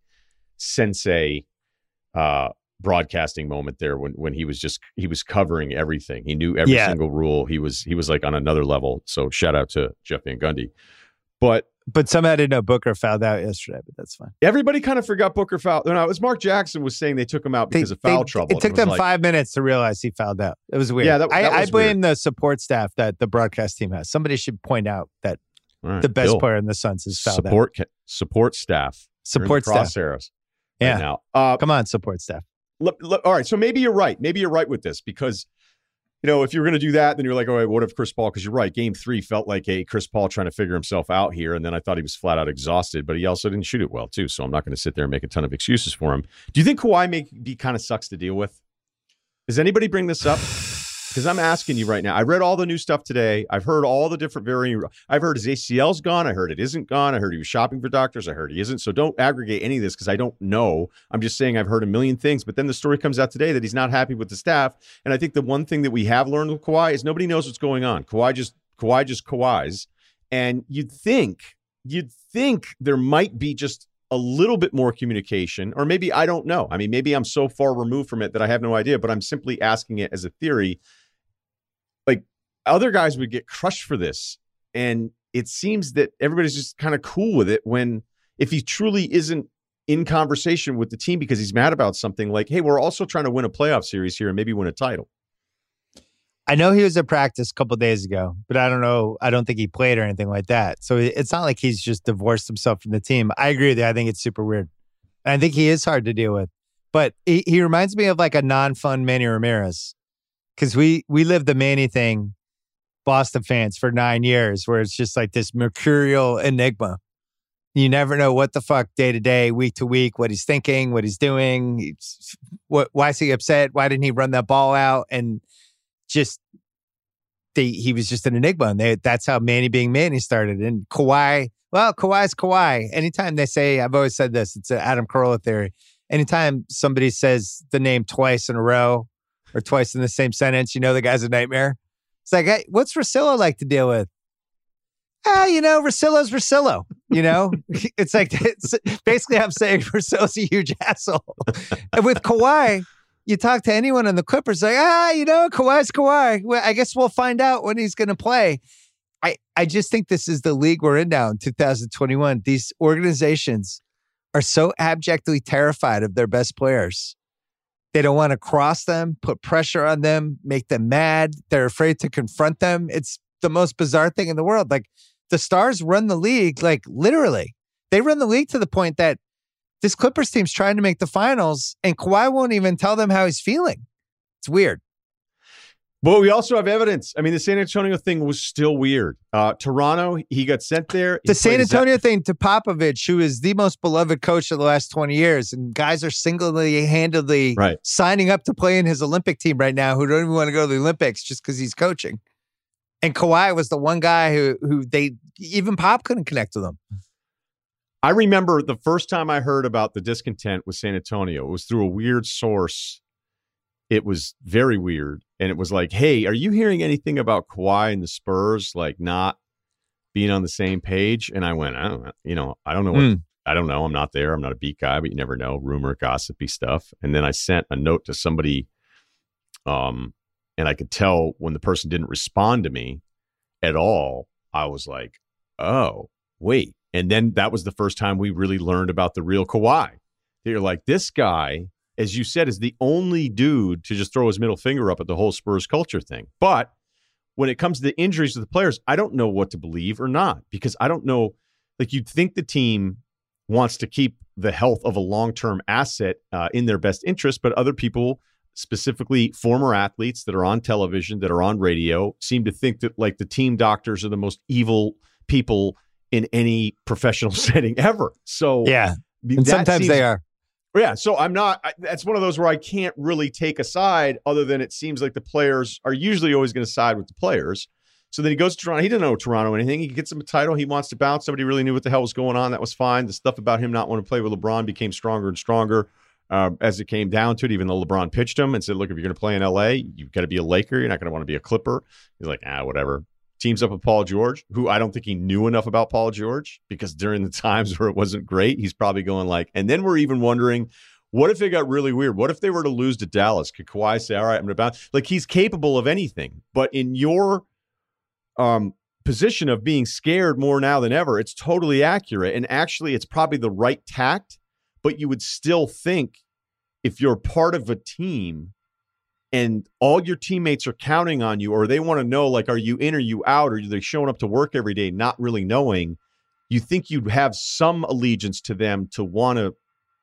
sensei uh, broadcasting moment there when when he was just he was covering everything. He knew every yeah. single rule. He was he was like on another level. So shout out to Jeff Van Gundy. But But somehow I didn't know Booker fouled out yesterday, but that's fine. Everybody kind of forgot Booker fouled. No, it was Mark Jackson was saying they took him out because they, of foul they, trouble. It took it them like, five minutes to realize he fouled out. It was weird. Yeah, that, that I, was I blame weird. the support staff that the broadcast team has. Somebody should point out that right, the best Bill, player in the Suns is fouled support, out. Support staff. Support You're in the staff. crosshairs Yeah. Right now. Uh, Come on, support staff. Look, look, all right, so maybe you're right. Maybe you're right with this because, you know, if you're going to do that, then you're like, all right, what if Chris Paul? Because you're right. Game three felt like a Chris Paul trying to figure himself out here. And then I thought he was flat out exhausted, but he also didn't shoot it well, too. So I'm not going to sit there and make a ton of excuses for him. Do you think Kawhi may be kind of sucks to deal with? Does anybody bring this up? Because I'm asking you right now. I read all the new stuff today. I've heard all the different varying. I've heard his A C L's gone. I heard it isn't gone. I heard he was shopping for doctors. I heard he isn't. So don't aggregate any of this because I don't know. I'm just saying I've heard a million things. But then the story comes out today that he's not happy with the staff. And I think the one thing that we have learned with Kawhi is nobody knows what's going on. Kawhi just Kawhi just Kawhis. And you'd think, you'd think there might be just a little bit more communication, or maybe I don't know. I mean, maybe I'm so far removed from it that I have no idea, but I'm simply asking it as a theory. Like other guys would get crushed for this. And it seems that everybody's just kind of cool with it when if he truly isn't in conversation with the team because he's mad about something like, hey, we're also trying to win a playoff series here and maybe win a title. I know he was at practice a couple of days ago, but I don't know. I don't think he played or anything like that. So it's not like he's just divorced himself from the team. I agree with you. I think it's super weird. And I think he is hard to deal with. But he, he reminds me of like a non-fun Manny Ramirez. Because we, we lived the Manny thing, Boston fans, for nine years, where it's just like this mercurial enigma. You never know what the fuck day to day, week to week, what he's thinking, what he's doing. He's, what, why is he upset? Why didn't he run that ball out? And just they, he was just an enigma. And they, that's how Manny being Manny started. And Kawhi, well, Kawhi's Kawhi. Anytime they say, I've always said this, it's an Adam Carolla theory. Anytime somebody says the name twice in a row or twice in the same sentence, you know the guy's a nightmare. It's like, hey, what's Russillo like to deal with? Ah, you know, Russillo's Russillo. You know, it's like it's basically I'm saying Russillo's a huge asshole. And with Kawhi, you talk to anyone on the Clippers, like, ah, you know, Kawhi's Kawhi. Well, I guess we'll find out when he's going to play. I, I just think this is the league we're in now in two thousand twenty-one. These organizations are so abjectly terrified of their best players. They don't want to cross them, put pressure on them, make them mad. They're afraid to confront them. It's the most bizarre thing in the world. Like the Stars run the league, like literally. They run the league to the point that this Clippers team's trying to make the finals and Kawhi won't even tell them how he's feeling. It's weird. But we also have evidence. I mean, the San Antonio thing was still weird. Uh, Toronto, he got sent there. The San Antonio thing to Popovich, who is the most beloved coach of the last twenty years, and guys are single-handedly right. signing up to play in his Olympic team right now who don't even want to go to the Olympics just because he's coaching. And Kawhi was the one guy who who they even Pop couldn't connect with him. I remember the first time I heard about the discontent with San Antonio, it was through a weird source. It was very weird. And it was like, hey, are you hearing anything about Kawhi and the Spurs, like not being on the same page? And I went, I don't know. You know, I don't know. What, mm. I don't know. I'm not there. I'm not a beat guy, but you never know. Rumor, gossipy stuff. And then I sent a note to somebody, um, and I could tell when the person didn't respond to me at all, I was like, oh, wait. And then that was the first time we really learned about the real Kawhi. They're like, this guy, as you said, is the only dude to just throw his middle finger up at the whole Spurs culture thing. But when it comes to the injuries to the players, I don't know what to believe or not, because I don't know. Like, you'd think the team wants to keep the health of a long-term asset uh, in their best interest, but other people, specifically former athletes that are on television, that are on radio, seem to think that like the team doctors are the most evil people in any professional setting ever. So yeah, and sometimes seems, they are. Yeah, so I'm not. I, that's one of those where I can't really take a side, other than it seems like the players are usually always going to side with the players. So then he goes to Toronto. He didn't know Toronto anything. He gets him a title. He wants to bounce. Somebody really knew what the hell was going on. That was fine. The stuff about him not wanting to play with LeBron became stronger and stronger uh, as it came down to it. Even though LeBron pitched him and said, "Look, if you're going to play in L A, you've got to be a Laker. You're not going to want to be a Clipper." He's like, "Ah, whatever." Teams up with Paul George, who I don't think he knew enough about Paul George, because during the times where it wasn't great, he's probably going like, and then we're even wondering, what if it got really weird? What if they were to lose to Dallas? Could Kawhi say, all right, I'm going to bounce? Like, he's capable of anything. But in your um, position of being scared more now than ever, it's totally accurate. And actually, it's probably the right tact. But you would still think, if you're part of a team and all your teammates are counting on you, or they want to know, like, are you in or you out, or are they showing up to work every day not really knowing, you think you'd have some allegiance to them to want to,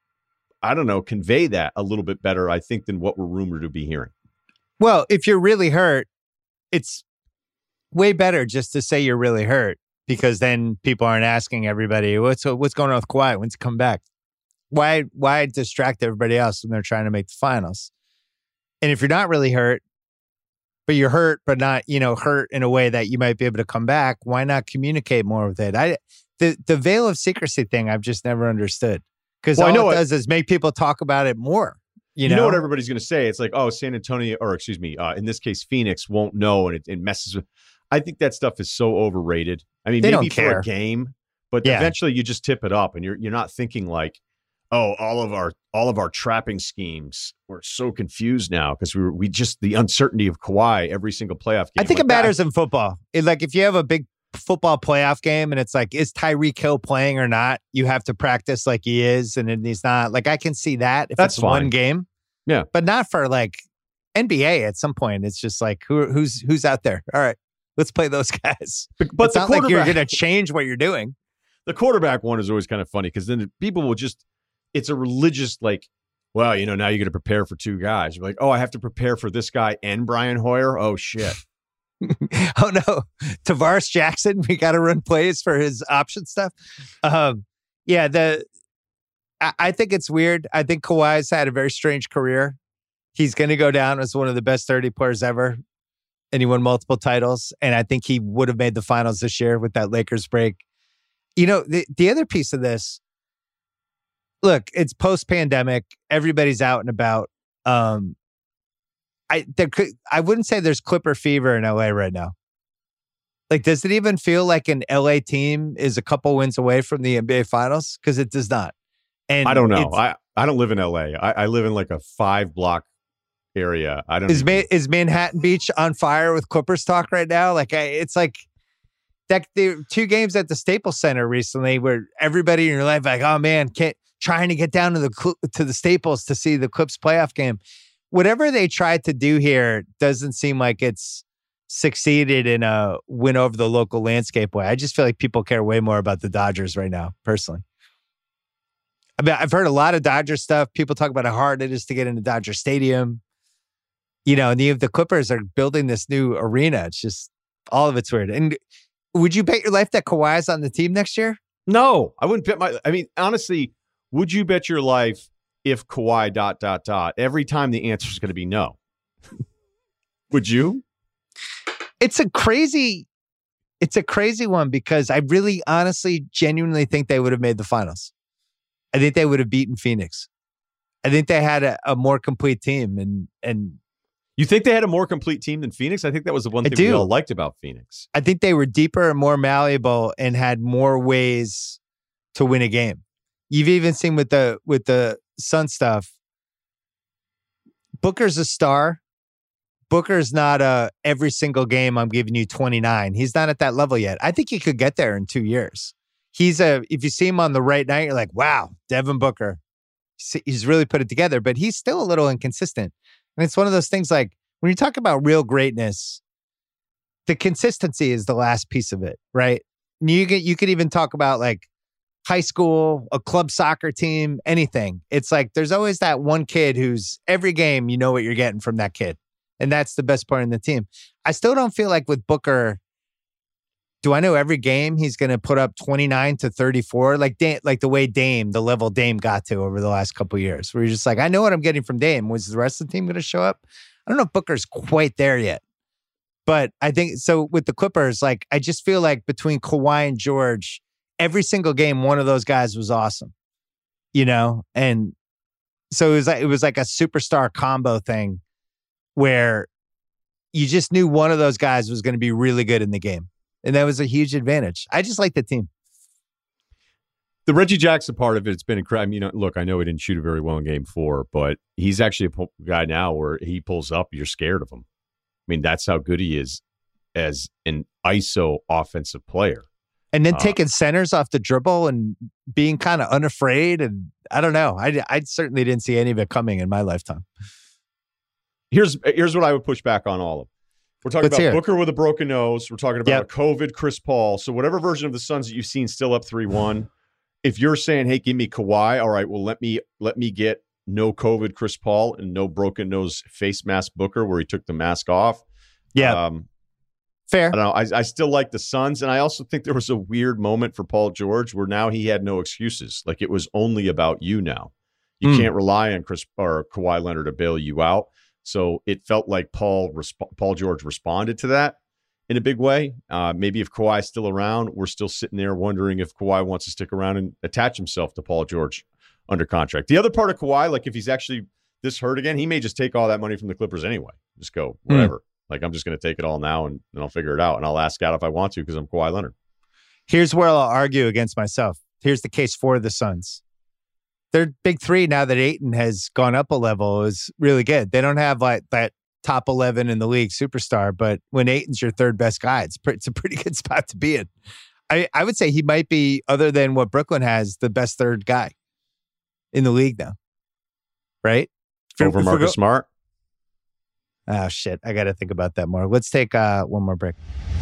I don't know, convey that a little bit better, I think, than what we're rumored to be hearing. Well, if you're really hurt, it's way better just to say you're really hurt, because then people aren't asking everybody, what's what's going on with Kawhi? When's he come back? Why, why distract everybody else when they're trying to make the finals? And if you're not really hurt, but you're hurt, but not, you know, hurt in a way that you might be able to come back, why not communicate more with it? I, the, the veil of secrecy thing, I've just never understood. Because well, all I know it does it, is make people talk about it more. You, you know? know what everybody's going to say? It's like, oh, San Antonio, or excuse me, uh, in this case, Phoenix won't know, and it, it messes with. I think that stuff is so overrated. I mean, they maybe don't for care. a game, but yeah. eventually you just tip it up, and you're you're not thinking like, oh, all of our all of our trapping schemes, we're so confused now because we were, we just the uncertainty of Kawhi every single playoff game. I think like it matters that. in football. It, like if you have a big football playoff game and it's like, is Tyreek Hill playing or not? You have to practice like he is, and then he's not. Like, I can see that if That's it's fine. one game. Yeah, but not for like N B A. At some point, it's just like who who's who's out there. All right, let's play those guys. But, but it's not like you're going to change what you're doing. The quarterback one is always kind of funny because then people will just. It's a religious, like, well, you know, now you're going to prepare for two guys. You're like, oh, I have to prepare for this guy and Brian Hoyer. Oh, shit. Oh, no. Tavares Jackson, we got to run plays for his option stuff. Um, yeah, the I, I think it's weird. I think Kawhi's had a very strange career. He's going to go down as one of the best thirty players ever. And he won multiple titles. And I think he would have made the finals this year with that Lakers break. You know, the, the other piece of this, look, it's post-pandemic. Everybody's out and about. Um, I there could I wouldn't say there's Clipper fever in L A right now. Like, does it even feel like an L A team is a couple wins away from the N B A Finals? Because it does not. And I don't know. I, I don't live in L A. I, I live in like a five block area. I don't. Is even... Ma- is Manhattan Beach on fire with Clippers talk right now? Like, I, it's like. That the two games at the Staples Center recently, where everybody in your life like, oh man, can't trying to get down to the to the Staples to see the Clips playoff game. Whatever they tried to do here doesn't seem like it's succeeded in a win over the local landscape way. I just feel like people care way more about the Dodgers right now, personally. I mean, I've heard a lot of Dodger stuff. People talk about how hard it is to get into Dodger Stadium. You know, and the, the Clippers are building this new arena. It's just, all of it's weird. And would you bet your life that Kawhi is on the team next year? No, I wouldn't bet my, I mean, honestly, would you bet your life if Kawhi dot, dot, dot, every time the answer is going to be no? Would you? It's a crazy, it's a crazy one because I really honestly, genuinely think they would have made the finals. I think they would have beaten Phoenix. I think they had a, a more complete team. And, and you think they had a more complete team than Phoenix? I think that was the one I thing do. we all liked about Phoenix. I think they were deeper and more malleable and had more ways to win a game. You've even seen with the, with the Sun stuff, Booker's a star. Booker's not a every single game I'm giving you twenty-nine. He's not at that level yet. I think he could get there in two years. He's a, if you see him on the right night, you're like, wow, Devin Booker. He's really put it together, but he's still a little inconsistent. And it's one of those things like when you talk about real greatness, the consistency is the last piece of it, right? And you get, you could even talk about like high school, a club soccer team, anything. It's like there's always that one kid who's every game, you know what you're getting from that kid. And that's the best part in the team. I still don't feel like with Booker, do I know every game he's going to put up twenty-nine to thirty-four? Like Dame, like the way Dame, the level Dame got to over the last couple of years, where you're just like, I know what I'm getting from Dame. Was the rest of the team going to show up? I don't know if Booker's quite there yet. But I think, so with the Clippers, like, I just feel like between Kawhi and George, every single game, one of those guys was awesome, you know? And so it was like, it was like a superstar combo thing where you just knew one of those guys was going to be really good in the game. And that was a huge advantage. I just like the team. The Reggie Jackson part of it, it's been incredible. I mean, you know, look, I know he didn't shoot it very well in game four, but he's actually a guy now where he pulls up, you're scared of him. I mean, that's how good he is as an I S O offensive player. And then uh, taking centers off the dribble and being kind of unafraid. And I don't know. I, I certainly didn't see any of it coming in my lifetime. Here's here's what I would push back on all of. We're talking Let's about hear it. Booker with a broken nose. We're talking about Yep. a COVID Chris Paul. So whatever version of the Suns that you've seen still up three one, if you're saying, hey, give me Kawhi, all right, well, let me let me get no COVID Chris Paul and no broken nose face mask Booker where he took the mask off. Yeah. Um, Fair. I don't know. I, I still like the Suns. And I also think there was a weird moment for Paul George where now he had no excuses. Like it was only about you now. You Mm. can't rely on Chris or Kawhi Leonard to bail you out. So it felt like Paul resp- Paul George responded to that in a big way. Uh, maybe if Kawhi's still around, we're still sitting there wondering if Kawhi wants to stick around and attach himself to Paul George under contract. The other part of Kawhi, like if he's actually this hurt again, he may just take all that money from the Clippers anyway. Just go, whatever. Mm. Like I'm just going to take it all now and then I'll figure it out. And I'll ask out if I want to because I'm Kawhi Leonard. Here's where I'll argue against myself. Here's the case for the Suns. Their big three, now that Ayton has gone up a level, is really good. They don't have like that top eleven in the league superstar, but when Ayton's your third best guy, it's, pre- it's a pretty good spot to be in. I, I would say he might be, other than what Brooklyn has, the best third guy in the league now. Right? Over Marcus Smart? Oh, shit. I got to think about that more. Let's take uh, one more break.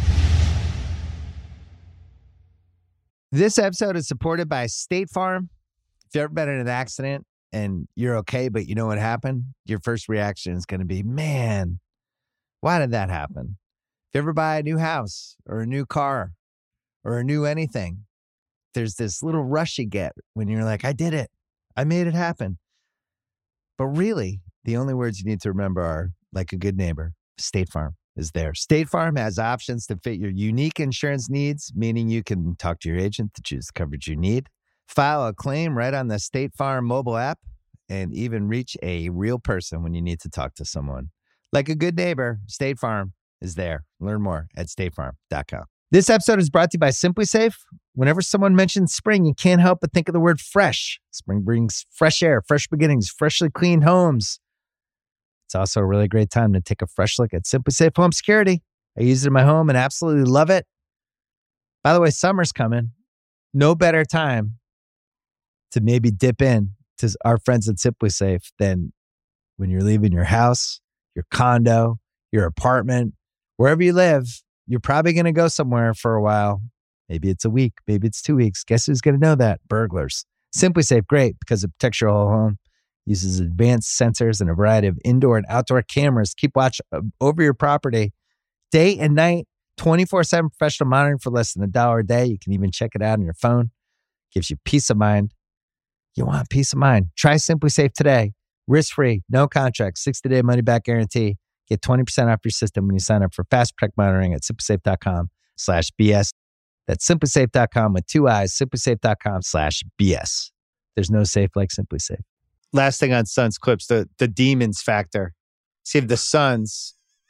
This episode is supported by State Farm. If you've ever been in an accident and you're okay, but you know what happened, your first reaction is going to be, man, why did that happen? If you ever buy a new house or a new car or a new anything, there's this little rush you get when you're like, I did it. I made it happen. But really, the only words you need to remember are, like a good neighbor, State Farm is there. State Farm has options to fit your unique insurance needs, meaning you can talk to your agent to choose the coverage you need, file a claim right on the State Farm mobile app, and even reach a real person when you need to talk to someone. Like a good neighbor, State Farm is there. Learn more at state farm dot com. This episode is brought to you by SimpliSafe. Whenever someone mentions spring, you can't help but think of the word fresh. Spring brings fresh air, fresh beginnings, freshly cleaned homes. It's also a really great time to take a fresh look at SimpliSafe Home Security. I use it in my home and absolutely love it. By the way, summer's coming. No better time to maybe dip in to our friends at SimpliSafe than when you're leaving your house, your condo, your apartment, wherever you live. You're probably going to go somewhere for a while. Maybe it's a week. Maybe it's two weeks. Guess who's going to know that? Burglars. SimpliSafe, great because it protects your whole home. Uses advanced sensors and a variety of indoor and outdoor cameras. Keep watch over your property day and night. twenty-four seven professional monitoring for less than a dollar a day. You can even check it out on your phone. Gives you peace of mind. You want peace of mind. Try SimpliSafe today. Risk-free, no contract, sixty-day money-back guarantee. Get twenty percent off your system when you sign up for Fast Protect monitoring at simplisafe.com slash BS. That's simplisafe.com with two eyes, simplisafe.com slash BS. There's no safe like SimpliSafe. Last thing on Suns clips, the, the demons factor. See if the Suns,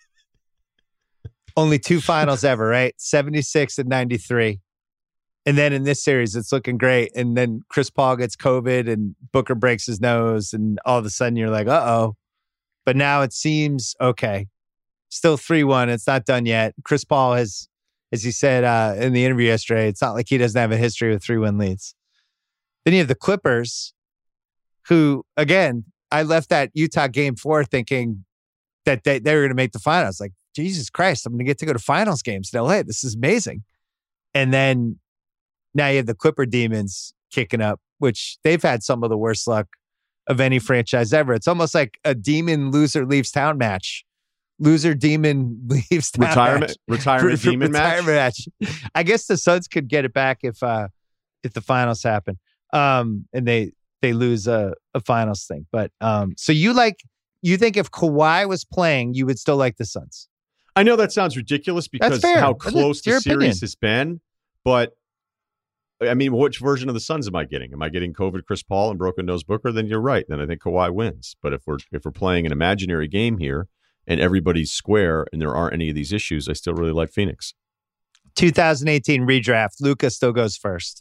only two finals ever, right? seventy-six and ninety-three. And then in this series, it's looking great. And then Chris Paul gets COVID and Booker breaks his nose. And all of a sudden you're like, uh-oh. But now it seems okay. Still three one. It's not done yet. Chris Paul has, as he said uh, in the interview yesterday, it's not like he doesn't have a history with three one leads. Then you have the Clippers, who, again, I left that Utah game four thinking that they, they were going to make the finals. Like, Jesus Christ, I'm going to get to go to finals games in L A. This is amazing. And then now you have the Clipper Demons kicking up, which they've had some of the worst luck of any franchise ever. It's almost like a demon loser leaves town match. Loser demon leaves town retirement match. retirement Re- demon retirement match. match. I guess the Suns could get it back if uh, if the finals happen, um, and they they lose a, a finals thing. But um, so you like you think if Kawhi was playing, you would still like the Suns? I know that sounds ridiculous because how close the series opinion. has been, but I mean, which version of the Suns am I getting? Am I getting COVID Chris Paul and broken nose Booker? Then you're right. Then I think Kawhi wins. But if we're if we're playing an imaginary game here and everybody's square and there aren't any of these issues, I still really like Phoenix. twenty eighteen redraft. Luka still goes first.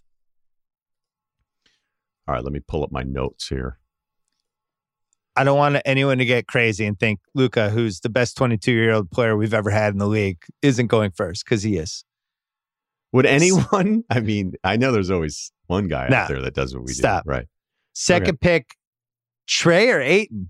All right, let me pull up my notes here. I don't want anyone to get crazy and think Luka, who's the best twenty-two-year-old player we've ever had in the league, isn't going first, because he is. Would anyone? I mean, I know there's always one guy nah, out there that does what we stop. do. Right. Second okay. pick, Trey or Ayton?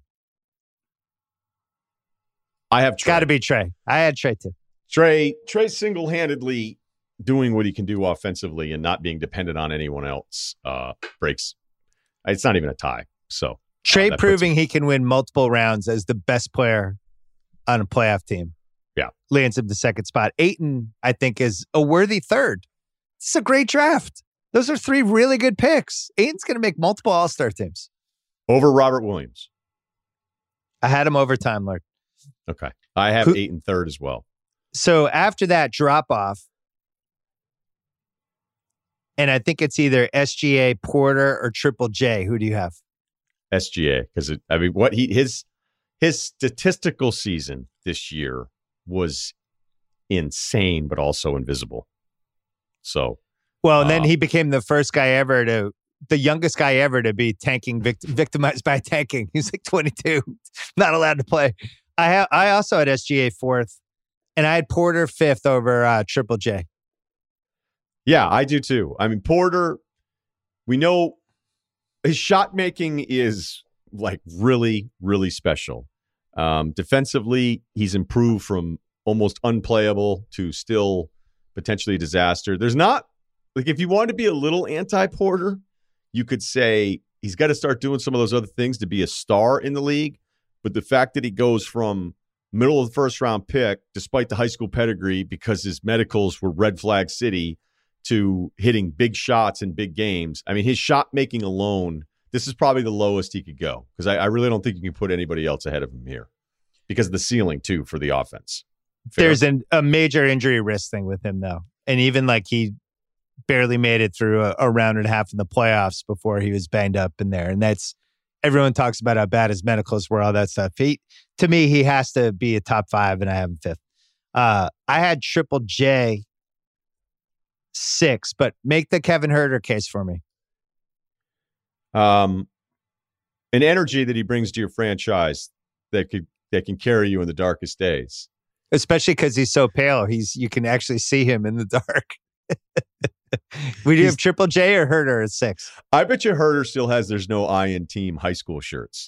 I have Trey. Got to be Trey. I had Trey too. Trey, Trey single-handedly doing what he can do offensively and not being dependent on anyone else uh, breaks. It's not even a tie. So Trey uh, proving he can win multiple rounds as the best player on a playoff team. Yeah. Lands him the second spot. Ayton, I think, is a worthy third. It's a great draft. Those are three really good picks. Ayton's going to make multiple All-Star teams. Over Robert Williams. I had him over Time Lord. Okay. I have Who, Ayton third as well. So after that drop off, and I think it's either S G A, Porter, or Triple J. Who do you have? S G A. Because, I mean, what he his his statistical season this year was insane, but also invisible. So, well, and uh, then he became the first guy ever to, the youngest guy ever to be tanking, vict- victimized by tanking. He's like twenty-two, not allowed to play. I have, I also had S G A fourth, and I had Porter fifth over uh, Triple J. Yeah, I do too. I mean, Porter, we know his shot making is like really, really special. Um, defensively, he's improved from almost unplayable to still potentially a disaster. There's not, like, if you want to be a little anti-Porter, you could say he's got to start doing some of those other things to be a star in the league. But the fact that he goes from middle of the first round pick, despite the high school pedigree, because his medicals were red flag city, to hitting big shots in big games. I mean, his shot making alone, this is probably the lowest he could go, because I, I really don't think you can put anybody else ahead of him here because of the ceiling, too, for the offense. Fair. There's an, a major injury risk thing with him, though. And even like he barely made it through a, a round and a half in the playoffs before he was banged up in there. And that's, everyone talks about how bad his medicals were, all that stuff. He, to me, he has to be a top five, and I have him fifth. Uh, I had Triple J six, but make the Kevin Huerter case for me. Um, an energy that he brings to your franchise that could that can carry you in the darkest days. Especially because he's so pale, he's you can actually see him in the dark. Would you have Triple J or Huerter at six? I bet you Huerter still has "There's no I in team" high school shirts.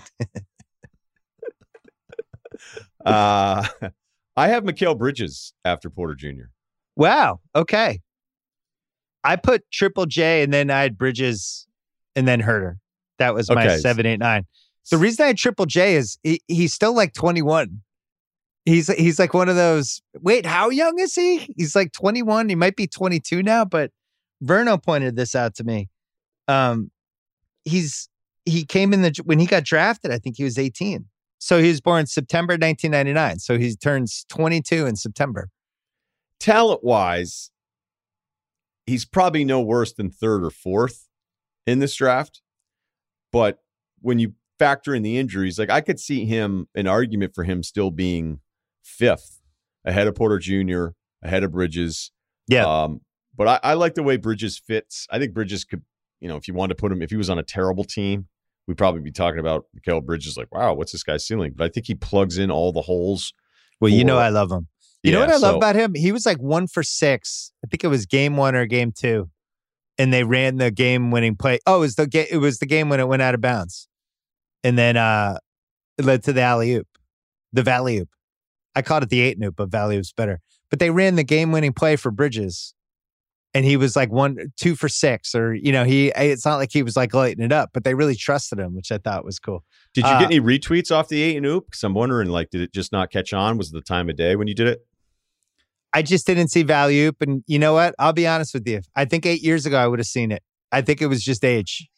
uh, I have Mikal Bridges after Porter Junior Wow. Okay. I put Triple J and then I had Bridges and then Huerter. That was my Okay. seven, eight, nine. The reason I had Triple J is he, he's still like twenty-one. He's he's like one of those. Wait, how young is he? He's like twenty-one. He might be twenty-two now, but Verno pointed this out to me. Um, he's he came in the when he got drafted. I think he was eighteen. So he was born September nineteen ninety-nine. So he turns twenty-two in September. Talent wise, he's probably no worse than third or fourth in this draft. But when you factor in the injuries, like I could see him, an argument for him still being fifth, ahead of Porter Junior, ahead of Bridges. Yeah. Um, but I, I like the way Bridges fits. I think Bridges could, you know, if you wanted to put him, if he was on a terrible team, we'd probably be talking about Mikal Bridges like, wow, what's this guy's ceiling? But I think he plugs in all the holes. Well, you for- know I love him. You know Yeah, what I love so- about him? He was like one for six. I think it was game one or game two. And they ran the game-winning play. Oh, it was the ga- it was the game when it went out of bounds, and then uh, it led to the alley-oop, the valley-oop. I called it the eight-oop, but valley-oop's better. But they ran the game-winning play for Bridges, and he was like one, two for six, or you know, he. It's not like he was like lighting it up, but they really trusted him, which I thought was cool. Did you Uh, get any retweets off the eight and oop? Because I'm wondering, like, did it just not catch on? Was it the time of day when you did it? I just didn't see value. And you know what? I'll be honest with you. I think eight years ago, I would have seen it. I think it was just age.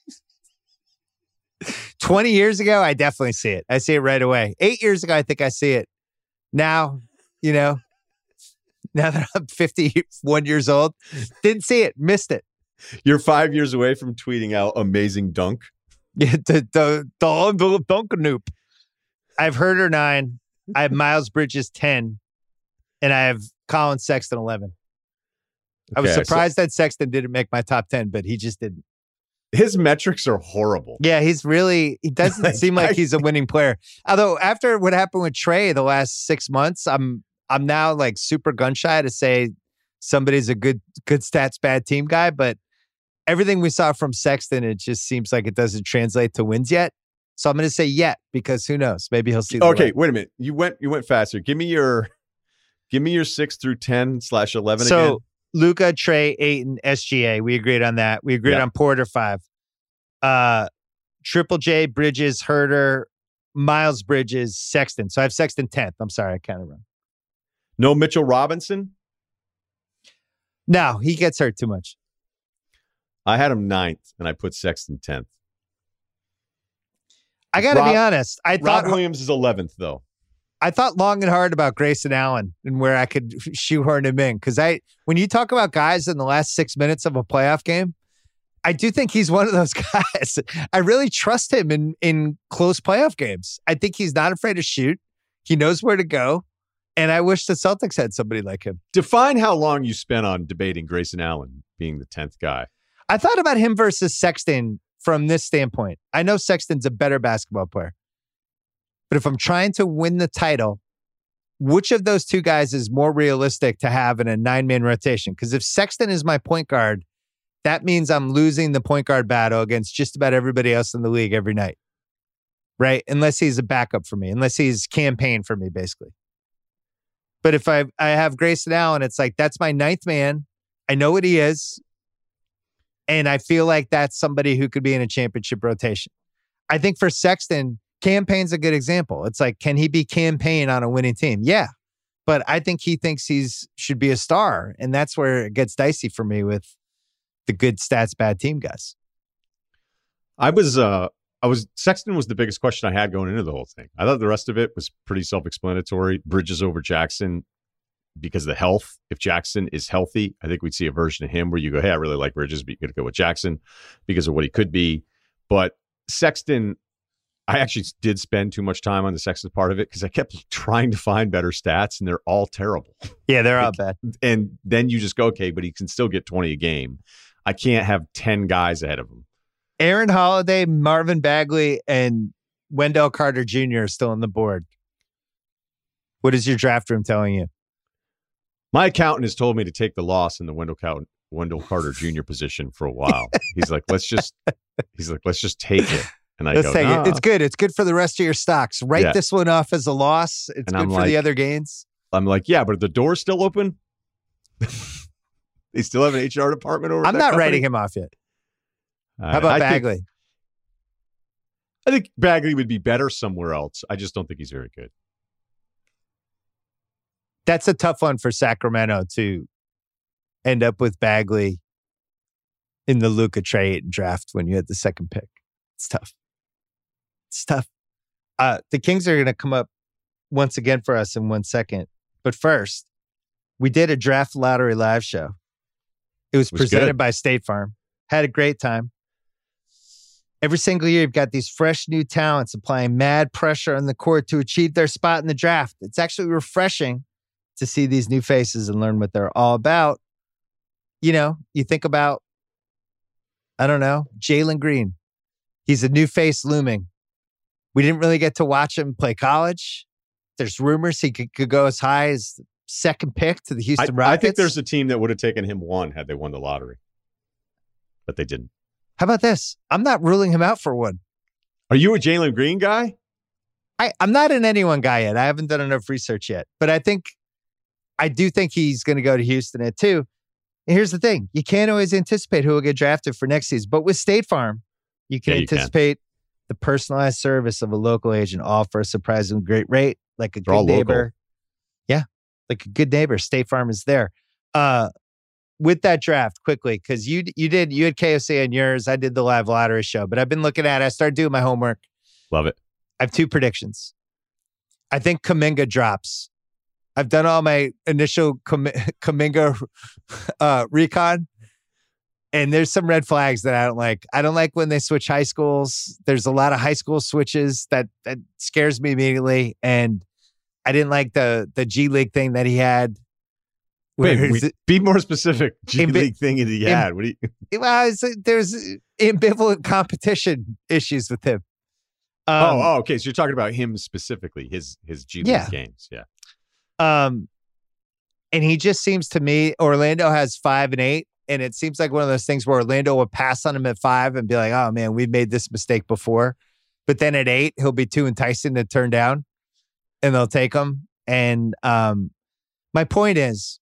twenty years ago, I definitely see it. I see it right away. Eight years ago, I think I see it. Now, you know, now that I'm fifty-one years old, didn't see it, missed it. You're five years away from tweeting out amazing dunk. Yeah, the, the, the, the Dunkanoop. I have Herder nine. I have Miles Bridges ten. And I have Colin Sexton eleven. I was Okay, so surprised that Sexton didn't make my top ten, but he just didn't. his metrics are horrible. Yeah, he's really, he doesn't Like, seem like I- he's a winning player. Although after what happened with Trey the last six months, I'm I'm now like super gun shy to say somebody's a good good stats bad team guy, but everything we saw from Sexton, it just seems like it doesn't translate to wins yet. So I'm going to say yet, because who knows? Maybe he'll see the Okay, light. wait a minute. You went you went faster. Give me your give me your six through ten slash eleven So again. Luca, Trey, eight, and S G A. We agreed on that. We agreed Yeah. on Porter five. Uh, Triple J, Bridges, Herder, Miles Bridges, Sexton. So I have Sexton tenth. I'm sorry, I kind of wrong. No Mitchell Robinson. No, he gets hurt too much. I had him ninth, and I put Sexton tenth. I got to Rob- be honest. I thought Rob Williams is eleventh, though. I thought long and hard about Grayson Allen and where I could shoehorn him in. Because I, when you talk about guys in the last six minutes of a playoff game, I do think he's one of those guys. I really trust him in in close playoff games. I think he's not afraid to shoot. He knows where to go. And I wish the Celtics had somebody like him. Define how long you spent on debating Grayson Allen being the tenth guy. I thought about him versus Sexton from this standpoint. I know Sexton's a better basketball player. But if I'm trying to win the title, which of those two guys is more realistic to have in a nine-man rotation? Because if Sexton is my point guard, that means I'm losing the point guard battle against just about everybody else in the league every night. Right? Unless he's a backup for me, unless he's campaign for me, basically. But if I I have Grayson Allen, it's like, that's my ninth man. I know what he is. And I feel like that's somebody who could be in a championship rotation. I think for Sexton, campaign's a good example. It's like, can he be campaign on a winning team? Yeah. But I think he thinks he's should be a star. And that's where it gets dicey for me with the good stats, bad team guys. I was uh I was Sexton was the biggest question I had going into the whole thing. I thought the rest of it was pretty self-explanatory. Bridges over Jackson because of the health. If Jackson is healthy, I think we'd see a version of him where you go, hey, I really like Bridges, but you could go with Jackson because of what he could be. But Sexton, I actually did spend too much time on the Sexton part of it because I kept trying to find better stats and they're all terrible. Yeah, they're all Like, bad. And then you just go, okay, but he can still get twenty a game. I can't have ten guys ahead of him. Aaron Holiday, Marvin Bagley, and Wendell Carter Junior are still on the board. What is your draft room telling you? My accountant has told me to take the loss in the Wendell, Cal- Wendell Carter Junior position for a while. He's like, let's just, he's like, let's just take it. And I Let's go, take nah. it. It's good. It's good for the rest of your stocks. Write Yeah. this one off as a loss. It's And good I'm for like, the other gains. I'm like, yeah, but the door's still open. They still have an H R department over. I'm that not company? writing him off yet. Uh, How about I think- Bagley? I think Bagley would be better somewhere else. I just don't think he's very good. That's a tough one for Sacramento to end up with Bagley in the Luka trade draft when you had the second pick. It's tough. It's tough. Uh, the Kings are going to come up once again for us in one second. But first, we did a draft lottery live show. It was, it was presented good. by State Farm. Had a great time. Every single year, you've got these fresh new talents applying mad pressure on the court to achieve their spot in the draft. It's actually refreshing to see these new faces and learn what they're all about. You know, you think about, I don't know, Jalen Green. He's a new face looming. We didn't really get to watch him play college. There's rumors he could, could go as high as second pick to the Houston I, Rockets. I think there's a team that would have taken him one had they won the lottery, but they didn't. How about this? I'm not ruling him out for one. Are you a Jalen Green guy? I, I'm not an anyone guy yet. I haven't done enough research yet, but I think, I do think he's going to go to Houston at two. And here's the thing. You can't always anticipate who will get drafted for next season, but with State Farm, you can yeah, you anticipate can. the personalized service of a local agent, all for a surprisingly great rate, like a They're good neighbor. Local. Yeah, like a good neighbor. State Farm is there. Uh, with that draft, quickly, because you you did you had K F C on yours. I did the live lottery show, but I've been looking at it. I started doing my homework. Love it. I have two predictions. I think Kuminga drops. I've done all my initial Kuminga uh, recon, and there's some red flags that I don't like. I don't like when they switch high schools. There's a lot of high school switches that that scares me immediately, and I didn't like the the G League thing that he had. Wait, we, it, be more specific. G imbi- League thing that he had. Im- what do you? Well, it's, there's ambivalent competition issues with him. Um, oh, oh, okay. So you're talking about him specifically, his his G League yeah. games, yeah. Um, and he just seems to me, Orlando has five and eight, and it seems like one of those things where Orlando will pass on him at five and be like, "Oh man, we've made this mistake before," but then at eight, he'll be too enticing to turn down, and they'll take him. And um, my point is.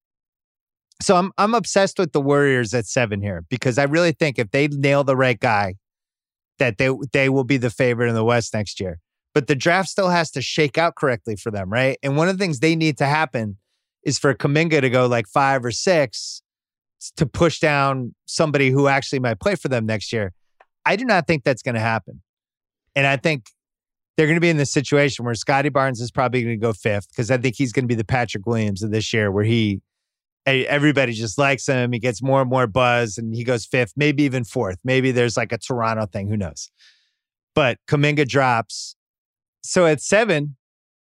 So I'm I'm obsessed with the Warriors at seven here because I really think if they nail the right guy, that they they will be the favorite in the West next year. But the draft still has to shake out correctly for them, right? And one of the things they need to happen is for Kuminga to go like five or six to push down somebody who actually might play for them next year. I do not think that's going to happen. And I think they're going to be in this situation where Scotty Barnes is probably going to go fifth because I think he's going to be the Patrick Williams of this year where he everybody just likes him. He gets more and more buzz and he goes fifth, maybe even fourth. Maybe there's like a Toronto thing. Who knows? But Kuminga drops. So at seven,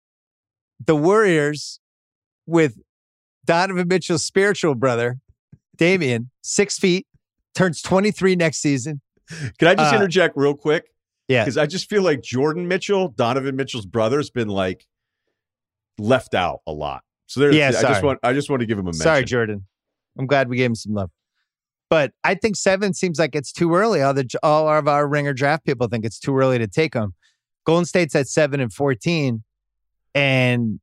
the Warriors with Donovan Mitchell's spiritual brother, Damian, six feet, turns twenty-three next season. Can I just uh, interject real quick? Yeah. Because I just feel like Jordan Mitchell, Donovan Mitchell's brother, has been like left out a lot. So there's, yeah, I just want I just want to give him a mention. Sorry, Jordan. I'm glad we gave him some love. But I think seven seems like it's too early. All the all of our ringer draft people think it's too early to take them. Golden State's at seven and fourteen, and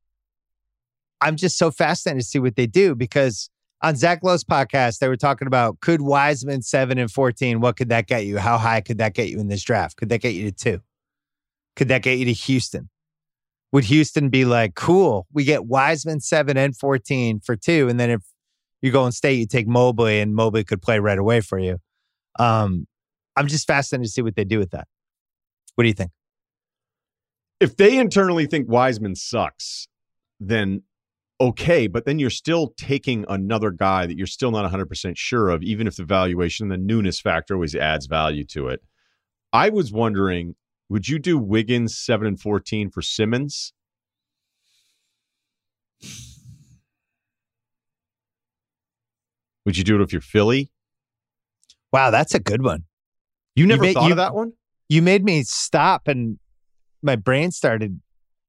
I'm just so fascinated to see what they do because on Zach Lowe's podcast they were talking about could Wiseman seven and fourteen? What could that get you? How high could that get you in this draft? Could that get you to two? Could that get you to Houston? Would Houston be like, cool, we get Wiseman seven and fourteen for two, and then if you go in state, you take Mobley, and Mobley could play right away for you. Um, I'm just fascinated to see what they do with that. What do you think? If they internally think Wiseman sucks, then okay, but then you're still taking another guy that you're still not one hundred percent sure of, even if the valuation, the newness factor always adds value to it. I was wondering, would you do Wiggins seven and fourteen for Simmons? Would you do it if you're Philly? Wow, that's a good one. You never you made, thought you, of that one? You made me stop and my brain started.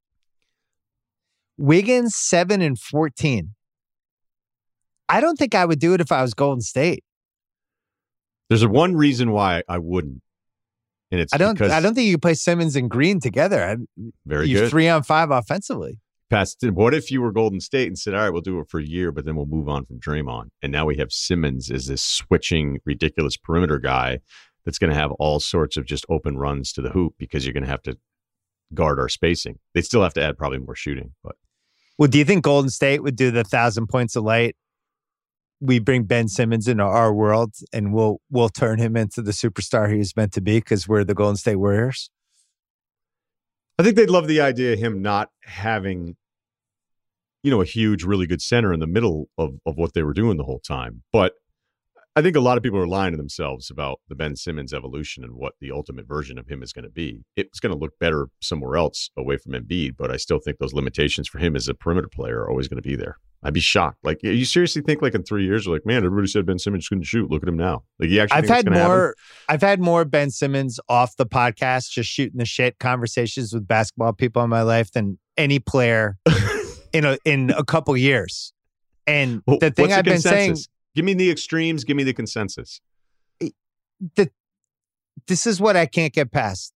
Wiggins seven and fourteen. I don't think I would do it if I was Golden State. There's a one reason why I wouldn't. And it's I don't. because I don't think you could play Simmons and Green together. I, very you're good. Three on five offensively. Past, what if you were Golden State and said, "All right, we'll do it for a year, but then we'll move on from Draymond." And now we have Simmons as this switching, ridiculous perimeter guy that's going to have all sorts of just open runs to the hoop because you're going to have to guard our spacing. They still have to add probably more shooting. But well, do you think Golden State would do the thousand points of light? We bring Ben Simmons into our world and we'll we'll turn him into the superstar he was meant to be because we're the Golden State Warriors? I think they'd love the idea of him not having, you know, a huge, really good center in the middle of, of what they were doing the whole time. But I think a lot of people are lying to themselves about the Ben Simmons evolution and what the ultimate version of him is going to be. It's going to look better somewhere else away from Embiid, but I still think those limitations for him as a perimeter player are always going to be there. I'd be shocked. Like, you seriously think like in three years, you're like, man, everybody said Ben Simmons couldn't shoot. Look at him now. Like, you actually I've think had it's more. happen? I've had more Ben Simmons off the podcast, just shooting the shit conversations with basketball people in my life than any player in a in a couple years. And well, the thing I've been saying, give me the extremes, give me the consensus. The, this is what I can't get past.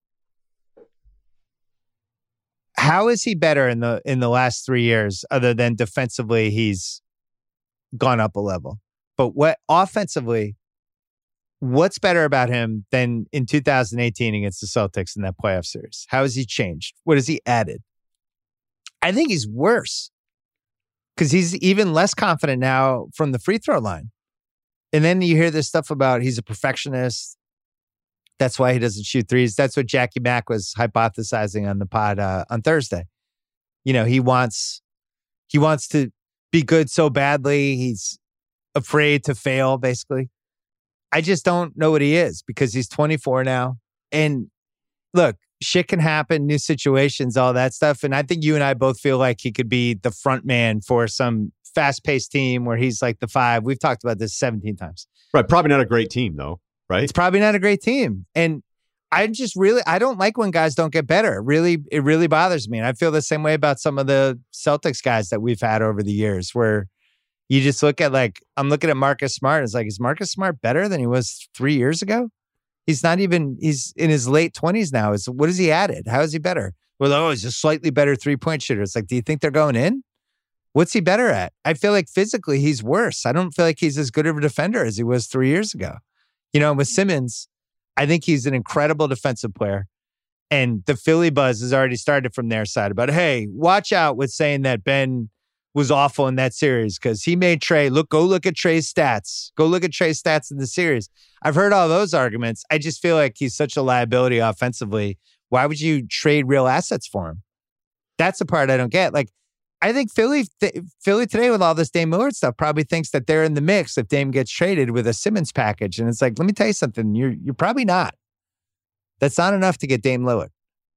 How is he better in the in the last three years, other than defensively, he's gone up a level? But what offensively, what's better about him than in two thousand eighteen against the Celtics in that playoff series? How has he changed? What has he added? I think he's worse because he's even less confident now from the free throw line. And then you hear this stuff about he's a perfectionist. That's why he doesn't shoot threes. That's what Jackie Mack was hypothesizing on the pod uh, on Thursday. You know, he wants he wants to be good so badly. He's afraid to fail, basically. I just don't know what he is because he's twenty-four now. And look, shit can happen, new situations, all that stuff. And I think you and I both feel like he could be the front man for some fast-paced team where he's like the five. We've talked about this seventeen times. Right. Probably not a great team, though. Right. It's probably not a great team. And I just really, I don't like when guys don't get better. It really, it really bothers me. And I feel the same way about some of the Celtics guys that we've had over the years where you just look at like, I'm looking at Marcus Smart. It's like, is Marcus Smart better than he was three years ago? He's not even, he's in his late twenties now. Is what has he added? How is he better? Well, oh, he's a slightly better three-point shooter. It's like, do you think they're going in? What's he better at? I feel like physically he's worse. I don't feel like he's as good of a defender as he was three years ago. You know, with Simmons, I think he's an incredible defensive player. And the Philly buzz has already started from their side about, hey, watch out with saying that Ben was awful in that series because he made Trey, look, go look at Trey's stats. Go look at Trey's stats in the series. I've heard all those arguments. I just feel like he's such a liability offensively. Why would you trade real assets for him? That's the part I don't get. Like, I think Philly th- Philly today with all this Dame Lillard stuff probably thinks that they're in the mix if Dame gets traded with a Simmons package. And it's like, let me tell you something. You're you're probably not. That's not enough to get Dame Lillard.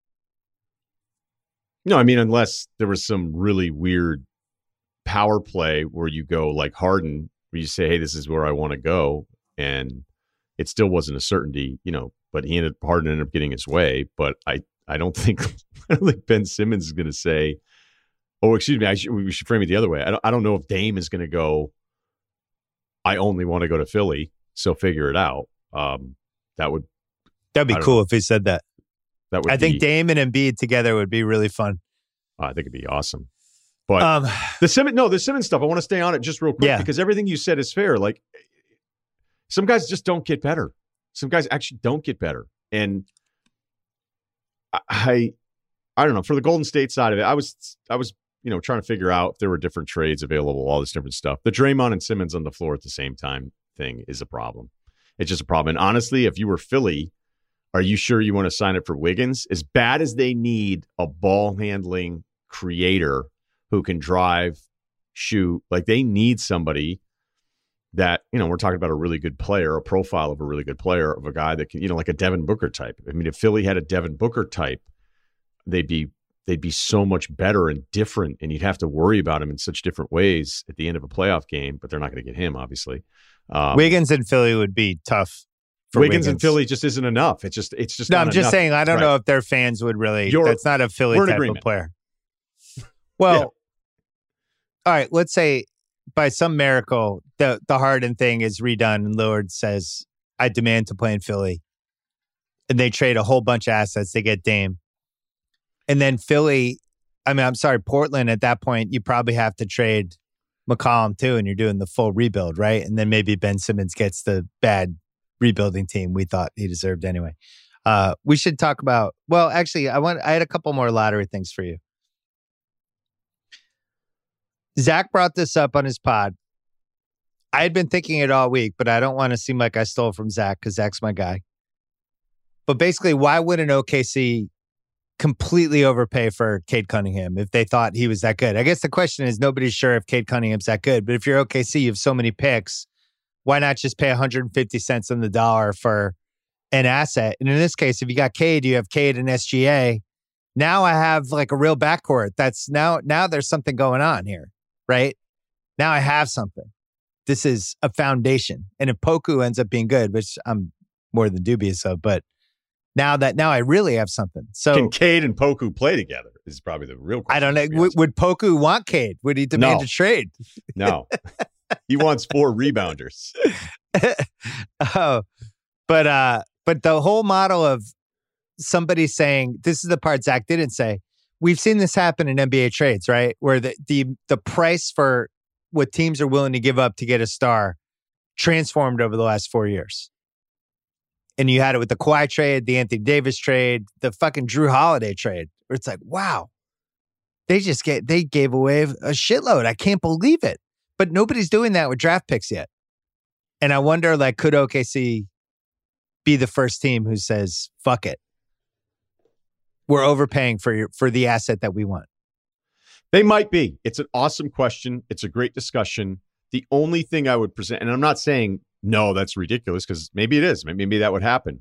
No, I mean, unless there was some really weird power play where you go like Harden, where you say, hey, this is where I want to go. And it still wasn't a certainty, you know, but he ended Harden ended up getting his way. But I, I don't think I don't think Ben Simmons is going to say, oh, excuse me, I should, we should frame it the other way. I don't, I don't know if Dame is going to go, I only want to go to Philly, so figure it out. Um, that would That'd be cool know. if he said that. That would I be, think Dame and Embiid together would be really fun. I think it'd be awesome. But Um, the Simmons, no, the Simmons stuff, I want to stay on it just real quick Yeah. because everything you said is fair. Like, some guys just don't get better. Some guys actually don't get better. And I, I, I don't know, for the Golden State side of it, I was, I was, you know, trying to figure out if there were different trades available, all this different stuff. The Draymond and Simmons on the floor at the same time thing is a problem. It's just a problem. And honestly, if you were Philly, are you sure you want to sign up for Wiggins? As bad as they need a ball handling creator who can drive, shoot, like they need somebody that, you know, we're talking about a really good player, a profile of a really good player, of a guy that can, you know, like a Devin Booker type. I mean, if Philly had a Devin Booker type, they'd be they'd be so much better and different, and you'd have to worry about him in such different ways at the end of a playoff game, but they're not going to get him, obviously. Um, Wiggins and Philly would be tough. For Wiggins, Wiggins and Philly just isn't enough. It's just, it's just. No, not I'm just enough. saying, I don't Right. know if their fans would really, You're- that's not a Philly we're in type agreement. of player. Well, Yeah. all right, let's say by some miracle, the, the Harden thing is redone and Lillard says, I demand to play in Philly. And they trade a whole bunch of assets. They get Dame. And then Philly, I mean, I'm sorry, Portland, at that point, you probably have to trade McCollum too, and you're doing the full rebuild, right? And then maybe Ben Simmons gets the bad rebuilding team we thought he deserved anyway. Uh, we should talk about, well, actually, I want, I had a couple more lottery things for you. Zach brought this up on his pod. I had been thinking it all week, but I don't want to seem like I stole from Zach because Zach's my guy. But basically, why wouldn't O K C completely overpay for Cade Cunningham if they thought he was that good? I guess the question is, nobody's sure if Cade Cunningham's that good. But if you're O K C, you have so many picks. Why not just pay one hundred fifty cents on the dollar for an asset? And in this case, if you got Cade, you have Cade and S G A. Now I have like a real backcourt. That's now, now there's something going on here, right? Now I have something. This is a foundation. And if Poku ends up being good, which I'm more than dubious of, but now that now I really have something. So can Cade and Poku play together is probably the real question. I don't know. W- would Poku want Cade? Would he demand no. a trade? No. He wants four rebounders. oh, but uh, but the whole model of somebody saying, this is the part Zach didn't say. We've seen this happen in N B A trades, right? Where the the the price for what teams are willing to give up to get a star transformed over the last four years. And you had it with the Kawhi trade, the Anthony Davis trade, the fucking Drew Holiday trade, where it's like, wow, they just get, they gave away a shitload. I can't believe it. But nobody's doing that with draft picks yet. And I wonder, like, could O K C be the first team who says, fuck it, we're overpaying for your, for the asset that we want? They might be. It's an awesome question. It's a great discussion. The only thing I would present, and I'm not saying, no, that's ridiculous, because maybe it is. Maybe that would happen.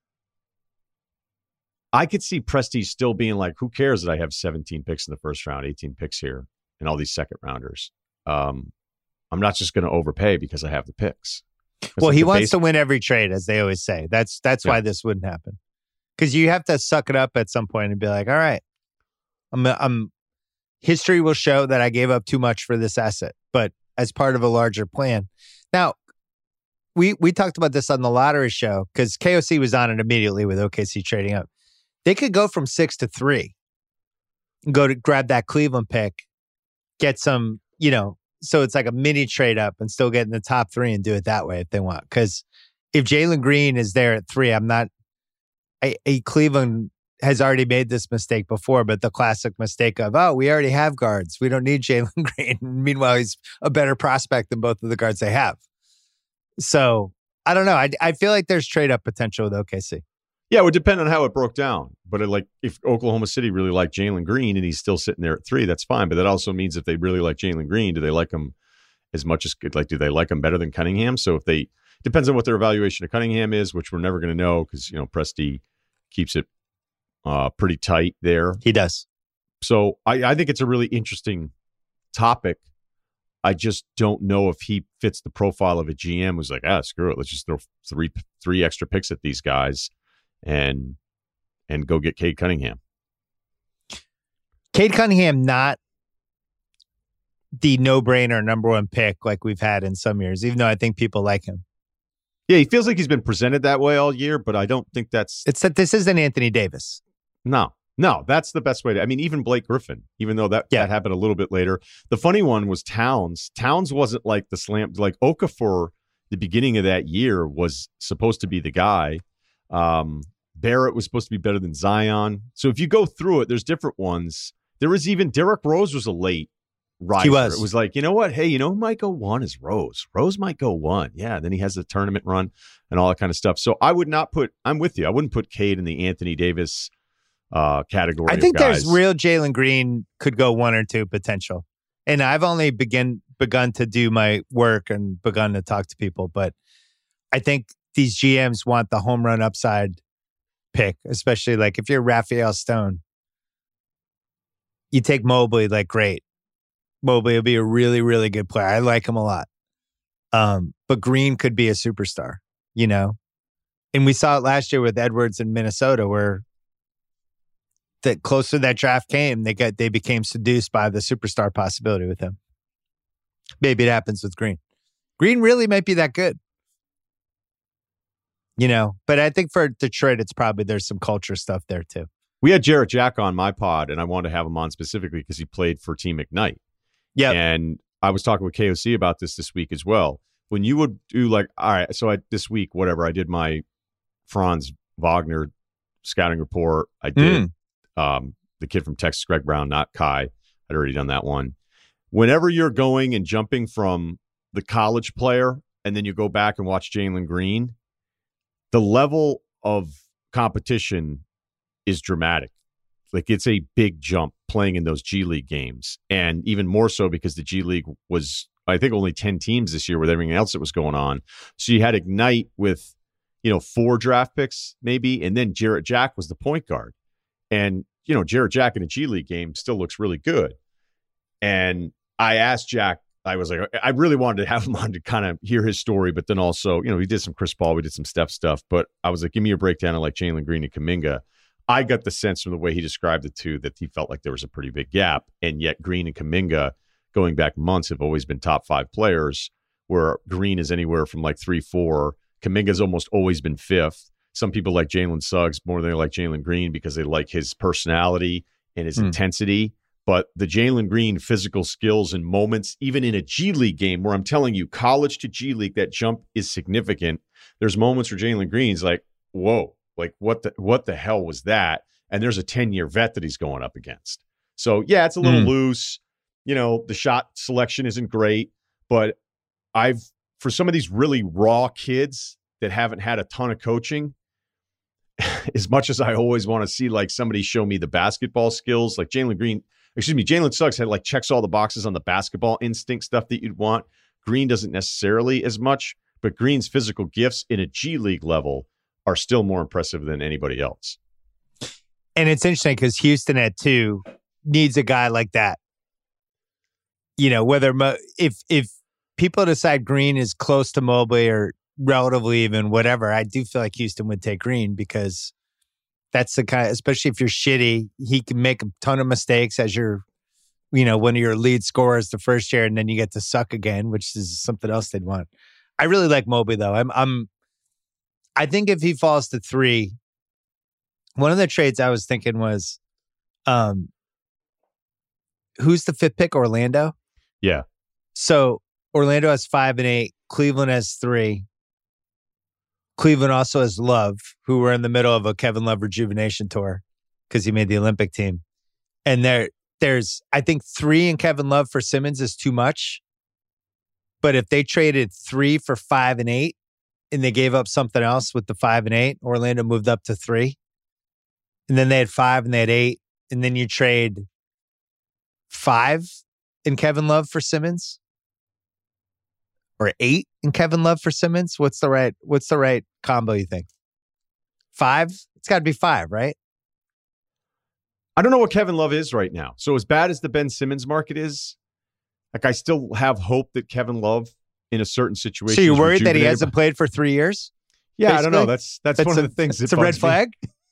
I could see Prestige still being like, who cares that I have seventeen picks in the first round, eighteen picks here, and all these second rounders. Um, I'm not just going to overpay because I have the picks. Well, like he wants base- to win every trade, as they always say. That's that's yeah. why this wouldn't happen. Because you have to suck it up at some point and be like, all right, I'm I'm history will show that I gave up too much for this asset, but as part of a larger plan. Now, we we talked about this on the lottery show because K O C was on it immediately with O K C trading up. They could go from six to three, go to grab that Cleveland pick, get some, you know, so it's like a mini trade up and still get in the top three and do it that way if they want. Because if Jalen Green is there at three, I'm not, I, I, Cleveland has already made this mistake before, but the classic mistake of, oh, we already have guards. We don't need Jalen Green. Meanwhile, he's a better prospect than both of the guards they have. So I don't know. I, I feel like there's trade up potential with O K C. Yeah, it would depend on how it broke down. But it, like, if Oklahoma City really liked Jalen Green and he's still sitting there at three, that's fine. But that also means if they really like Jalen Green, do they like him as much as like do they like him better than Cunningham? So if they depends on what their evaluation of Cunningham is, which we're never going to know because you know Presti keeps it uh, pretty tight there. He does. So I, I think it's a really interesting topic. I just don't know if he fits the profile of a G M who's like, ah, screw it, let's just throw three three extra picks at these guys. And and go get Cade Cunningham. Cade Cunningham, not the no-brainer number one pick like we've had in some years, even though I think people like him. Yeah, he feels like he's been presented that way all year, but I don't think that's... It's that this isn't Anthony Davis. No, no, that's the best way to... I mean, even Blake Griffin, even though that, yeah. that happened a little bit later. The funny one was Towns. Towns wasn't like the slam... Like Okafor, the beginning of that year, was supposed to be the guy. Um, Barrett was supposed to be better than Zion. So if you go through it, there's different ones. There was even Derrick Rose was a late riser. He was. It was like, you know what? Hey, you know who might go one is Rose. Rose might go one. Yeah. Then he has a tournament run and all that kind of stuff. So I would not put, I'm with you. I wouldn't put Cade in the Anthony Davis uh, category. I think of guys. there's real Jalen Green could go one or two potential. And I've only begin begun to do my work and begun to talk to people, but I think these G Ms want the home run upside pick, especially like if you're Raphael Stone, you take Mobley, like great. Mobley will be a really, really good player. I like him a lot. Um, but Green could be a superstar, you know? And we saw it last year with Edwards in Minnesota where the closer that draft came, they got they became seduced by the superstar possibility with him. Maybe it happens with Green. Green really might be that good. You know, but I think for Detroit, it's probably there's some culture stuff there too. We had Jarrett Jack on my pod, and I wanted to have him on specifically because he played for Team McKnight. Yeah. And I was talking with K O C about this this week as well. when you would do like, all right, so I this week, whatever, I did my Franz Wagner scouting report. I did mm. um, the kid from Texas, Greg Brown, not Kai. I'd already done that one. Whenever you're going and jumping from the college player and then you go back and watch Jalen Green, the level of competition is dramatic. Like, it's a big jump playing in those G League games. And even more so because the G League was, I think, only ten teams this year with everything else that was going on. So you had Ignite with, you know, four draft picks maybe, and then Jarrett Jack was the point guard. And, you know, Jarrett Jack in a G League game still looks really good. And I asked Jack, I was like, I really wanted to have him on to kind of hear his story, but then also, you know, we did some Chris Paul, we did some Steph stuff, but I was like, give me a breakdown of like Jalen Green and Kuminga. I got the sense from the way he described it too that he felt like there was a pretty big gap, and yet Green and Kuminga, going back months, have always been top five players, where Green is anywhere from like three, four. Kuminga's almost always been fifth. Some people like Jalen Suggs more than they like Jalen Green because they like his personality and his mm. intensity. But the Jalen Green physical skills and moments, even in a G League game where I'm telling you, college to G League, that jump is significant. There's moments where Jalen Green's like, whoa, like what the what the hell was that? And there's a ten-year vet that he's going up against. So, yeah, it's a little mm. loose. You know, the shot selection isn't great. But I've, for some of these really raw kids that haven't had a ton of coaching, as much as I always want to see like somebody show me the basketball skills, like Jalen Green, excuse me, Jalen Suggs had like checks all the boxes on the basketball instinct stuff that you'd want. Green doesn't necessarily as much, but Green's physical gifts in a G League level are still more impressive than anybody else. And it's interesting because Houston at two needs a guy like that. You know, whether mo- if if people decide Green is close to Mobley or relatively even whatever, I do feel like Houston would take Green because that's the kind, especially if you're shitty, he can make a ton of mistakes as your, you know, one of your lead scorers the first year, and then you get to suck again, which is something else they'd want. I really like Mobley though. I'm, I'm, I think if he falls to three, one of the trades I was thinking was, um, who's the fifth pick? Orlando. Yeah. So Orlando has five and eight. Cleveland has three. Cleveland also has Love, who were in the middle of a Kevin Love rejuvenation tour because he made the Olympic team. And there, there's, I think three in Kevin Love for Simmons is too much. But if they traded three for five and eight and they gave up something else with the five and eight, Orlando moved up to three. And then they had five and they had eight. And then you trade five in Kevin Love for Simmons. Or eight in Kevin Love for Simmons? What's the right what's the right combo, you think? Five? It's got to be five, right? I don't know what Kevin Love is right now. So as bad as the Ben Simmons market is, like I still have hope that Kevin Love in a certain situation. So you're worried that he hasn't played for three years? Yeah, basically? I don't know. That's that's, that's one a, of the things. It's a red flag.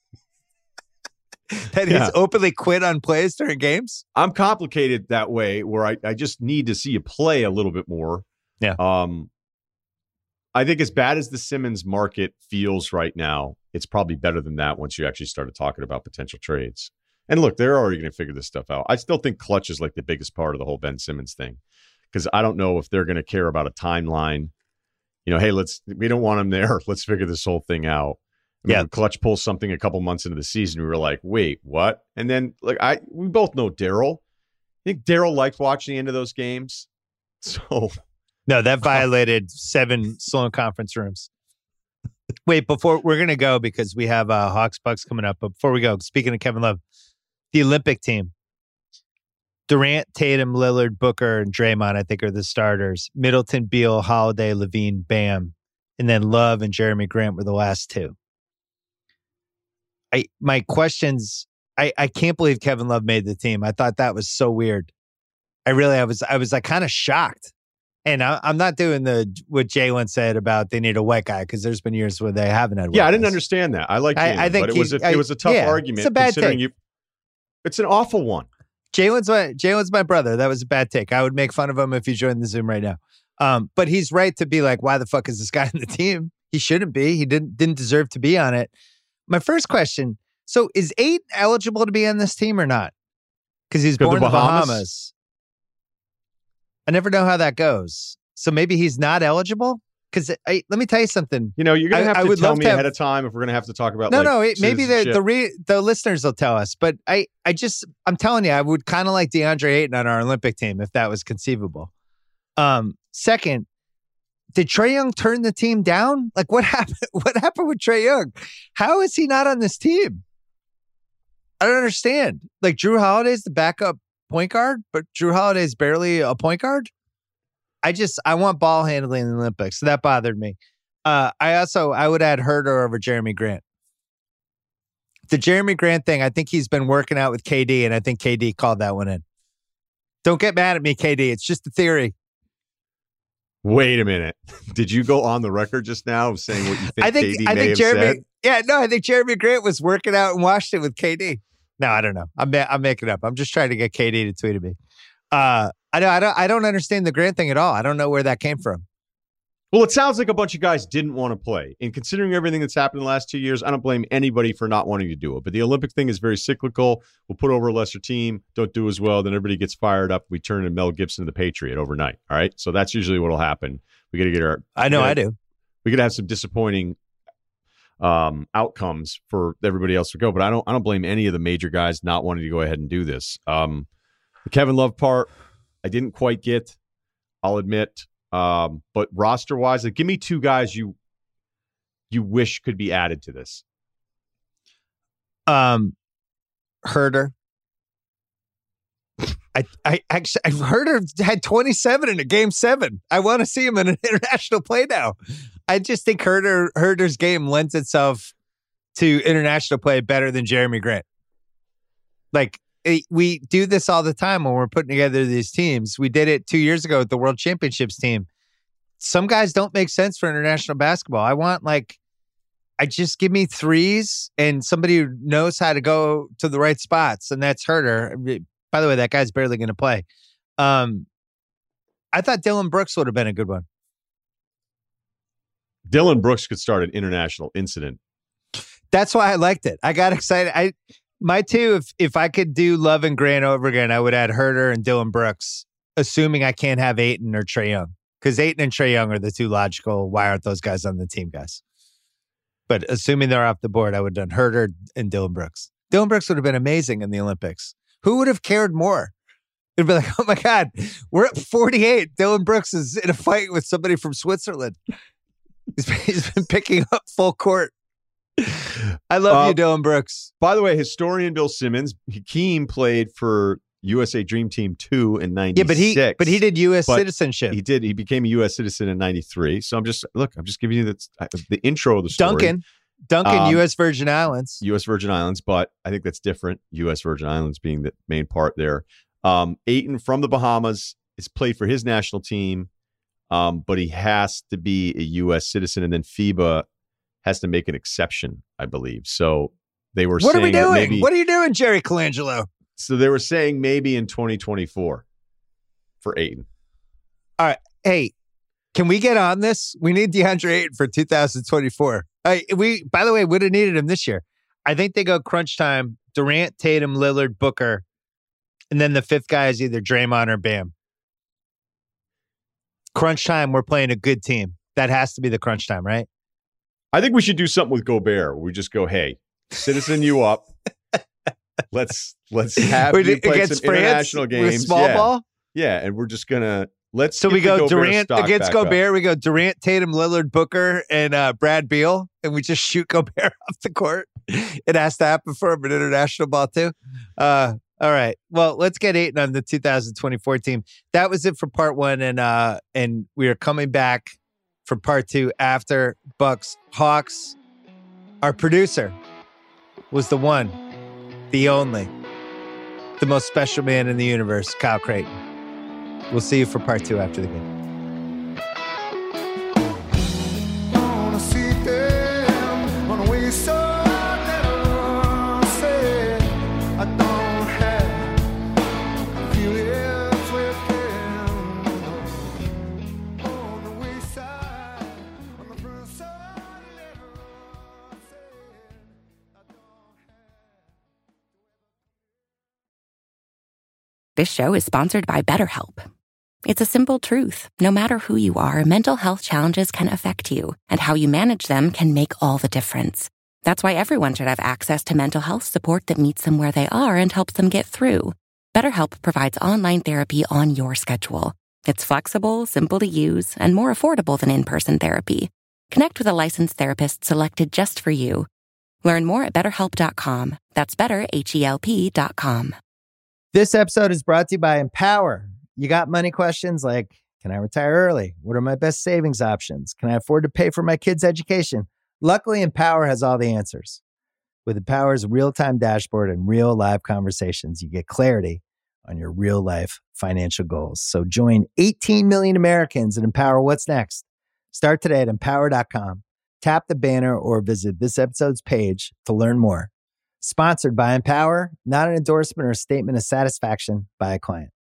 That yeah. he's openly quit on plays during games? I'm complicated that way where I, I just need to see you play a little bit more. Yeah. Um, I think as bad as the Simmons market feels right now, it's probably better than that once you actually started talking about potential trades. And look, they're already going to figure this stuff out. I still think clutch is like the biggest part of the whole Ben Simmons thing because I don't know if they're going to care about a timeline. You know, hey, let's we don't want him there. Let's figure this whole thing out. I mean, yeah, Clutch pulls something a couple months into the season. We were like, wait, what? And then like I we both know Daryl. I think Daryl liked watching the end of those games. So. No, that violated seven Sloan conference rooms. Wait, before we're going to go because we have uh, Hawks Bucks coming up. But before we go, speaking of Kevin Love, the Olympic team, Durant, Tatum, Lillard, Booker, and Draymond, I think are the starters. Middleton, Beal, Holiday, Levine, Bam. And then Love and Jeremy Grant were the last two. I My questions, I, I can't believe Kevin Love made the team. I thought that was so weird. I really, I was, I was like kind of shocked. And I, I'm not doing the what Jalen said about they need a white guy because there's been years where they haven't had. White yeah, I didn't guys. understand that. I like. I, I think but it he, was a, I, it was a tough yeah, argument. It's a bad considering take. You, it's an awful one. Jalen's my Jalen's my brother. That was a bad take. I would make fun of him if he joined the Zoom right now. Um, but he's right to be like, why the fuck is this guy in the team? He shouldn't be. He didn't didn't deserve to be on it. My first question: so is eight eligible to be on this team or not? Because he's born in the Bahamas. Bahamas. I never know how that goes. So maybe he's not eligible? Because let me tell you something. You know, you're going to have I, to I would tell love me to ahead have, of time if we're going to have to talk about No, like, no, it, maybe the the, re, the listeners will tell us. But I, I just, I'm telling you, I would kind of like DeAndre Ayton on our Olympic team if that was conceivable. Um, second, did Trae Young turn the team down? Like what happened? What happened with Trae Young? How is he not on this team? I don't understand. Like Drew Holiday's the backup point guard, but Drew Holiday's barely a point guard. I just, I want ball handling in the Olympics. So that bothered me. Uh, I also, I would add Herder over Jeremy Grant. The Jeremy Grant thing, I think he's been working out with K D, and I think K D called that one in. Don't get mad at me, K D. It's just a theory. Wait a minute. Did you go on the record just now of saying what you think, I think, K D I may think have Jeremy, said? Yeah, no, I think Jeremy Grant was working out in Washington with K D. No, I don't know. I'm ma- I'm making it up. I'm just trying to get K D to tweet at me. Uh, I know I don't I don't understand the Grant thing at all. I don't know where that came from. Well, it sounds like a bunch of guys didn't want to play. And considering everything that's happened in the last two years, I don't blame anybody for not wanting to do it. But the Olympic thing is very cyclical. We'll put over a lesser team, don't do as well, then everybody gets fired up. We turn in Mel Gibson to the Patriot overnight. All right. So that's usually what will happen. We got to get our. I know gotta, I do. We got to have some disappointing um, outcomes for everybody else to go. But I don't. I don't blame any of the major guys not wanting to go ahead and do this. Um, the Kevin Love part, I didn't quite get. I'll admit. Um, but roster wise, like, give me two guys you you wish could be added to this. Um, Herder. I I actually I Herder had twenty-seven in a game seven. I want to see him in an international play now. I just think Herder Herder's game lends itself to international play better than Jeremy Grant. Like it, we do this all the time when we're putting together these teams. We did it two years ago with the World Championships team. Some guys don't make sense for international basketball. I want like, I just give me threes and somebody who knows how to go to the right spots, and that's Herder. By the way, that guy's barely going to play. Um, I thought Dylan Brooks would have been a good one. Dylan Brooks could start an international incident. That's why I liked it. I got excited. I my two, if if I could do Love and Grant over again, I would add Herder and Dylan Brooks, assuming I can't have Ayton or Trae Young. Because Ayton and Trae Young are the two logical, why aren't those guys on the team guys? But assuming they're off the board, I would have done Herder and Dylan Brooks. Dylan Brooks would have been amazing in the Olympics. Who would have cared more? It'd be like, oh my God, we're at forty-eight. Dylan Brooks is in a fight with somebody from Switzerland. He's been, he's been picking up full court. I love uh, you, Dylan Brooks. By the way, historian Bill Simmons, Hakeem played for U S A Dream Team two in ninety-six. Yeah, but he but he did U S citizenship. He did. He became a U S citizen in ninety-three. So I'm just, look, I'm just giving you the, the intro of the story. Duncan. Duncan, um, U S Virgin Islands. U S Virgin Islands, but I think that's different. U S Virgin Islands being the main part there. Um, Ayton from the Bahamas has played for his national team, um, but he has to be a U S citizen, and then FIBA has to make an exception, I believe. So they were what saying... What are we doing? Maybe, what are you doing, Jerry Colangelo? So they were saying maybe in twenty twenty-four for Ayton. All right. Hey, can we get on this? We need DeAndre Ayton for two thousand twenty-four. Uh, we, by the way, would have needed him this year. I think they go crunch time, Durant, Tatum, Lillard, Booker, and then the fifth guy is either Draymond or Bam. Crunch time, we're playing a good team. That has to be the crunch time, right? I think we should do something with Gobert. We just go, hey, citizen you up. Let's let's have you play some France, international games. Small yeah. ball? Yeah, and we're just going to, let's So we go Durant against Gobert. Up. We go Durant, Tatum, Lillard, Booker, and uh, Brad Beal, and we just shoot Gobert off the court. It has to happen for him in international ball too. Uh, all right. Well, let's get Ayton on the two thousand twenty-four team. That was it for part one, and uh, and we are coming back for part two after Bucks Hawks. Our producer was the one, the only, the most special man in the universe, Kyle Creighton. We'll see you for part two after the game. This show is sponsored by BetterHelp. It's a simple truth. No matter who you are, mental health challenges can affect you, and how you manage them can make all the difference. That's why everyone should have access to mental health support that meets them where they are and helps them get through. BetterHelp provides online therapy on your schedule. It's flexible, simple to use, and more affordable than in-person therapy. Connect with a licensed therapist selected just for you. Learn more at better help dot com. That's better, H E L P dot com. This episode is brought to you by Empower. You got money questions like, can I retire early? What are my best savings options? Can I afford to pay for my kids' education? Luckily, Empower has all the answers. With Empower's real-time dashboard and real live conversations, you get clarity on your real-life financial goals. So join eighteen million Americans and Empower what's next. Start today at empower dot com. Tap the banner or visit this episode's page to learn more. Sponsored by Empower, not an endorsement or a statement of satisfaction by a client.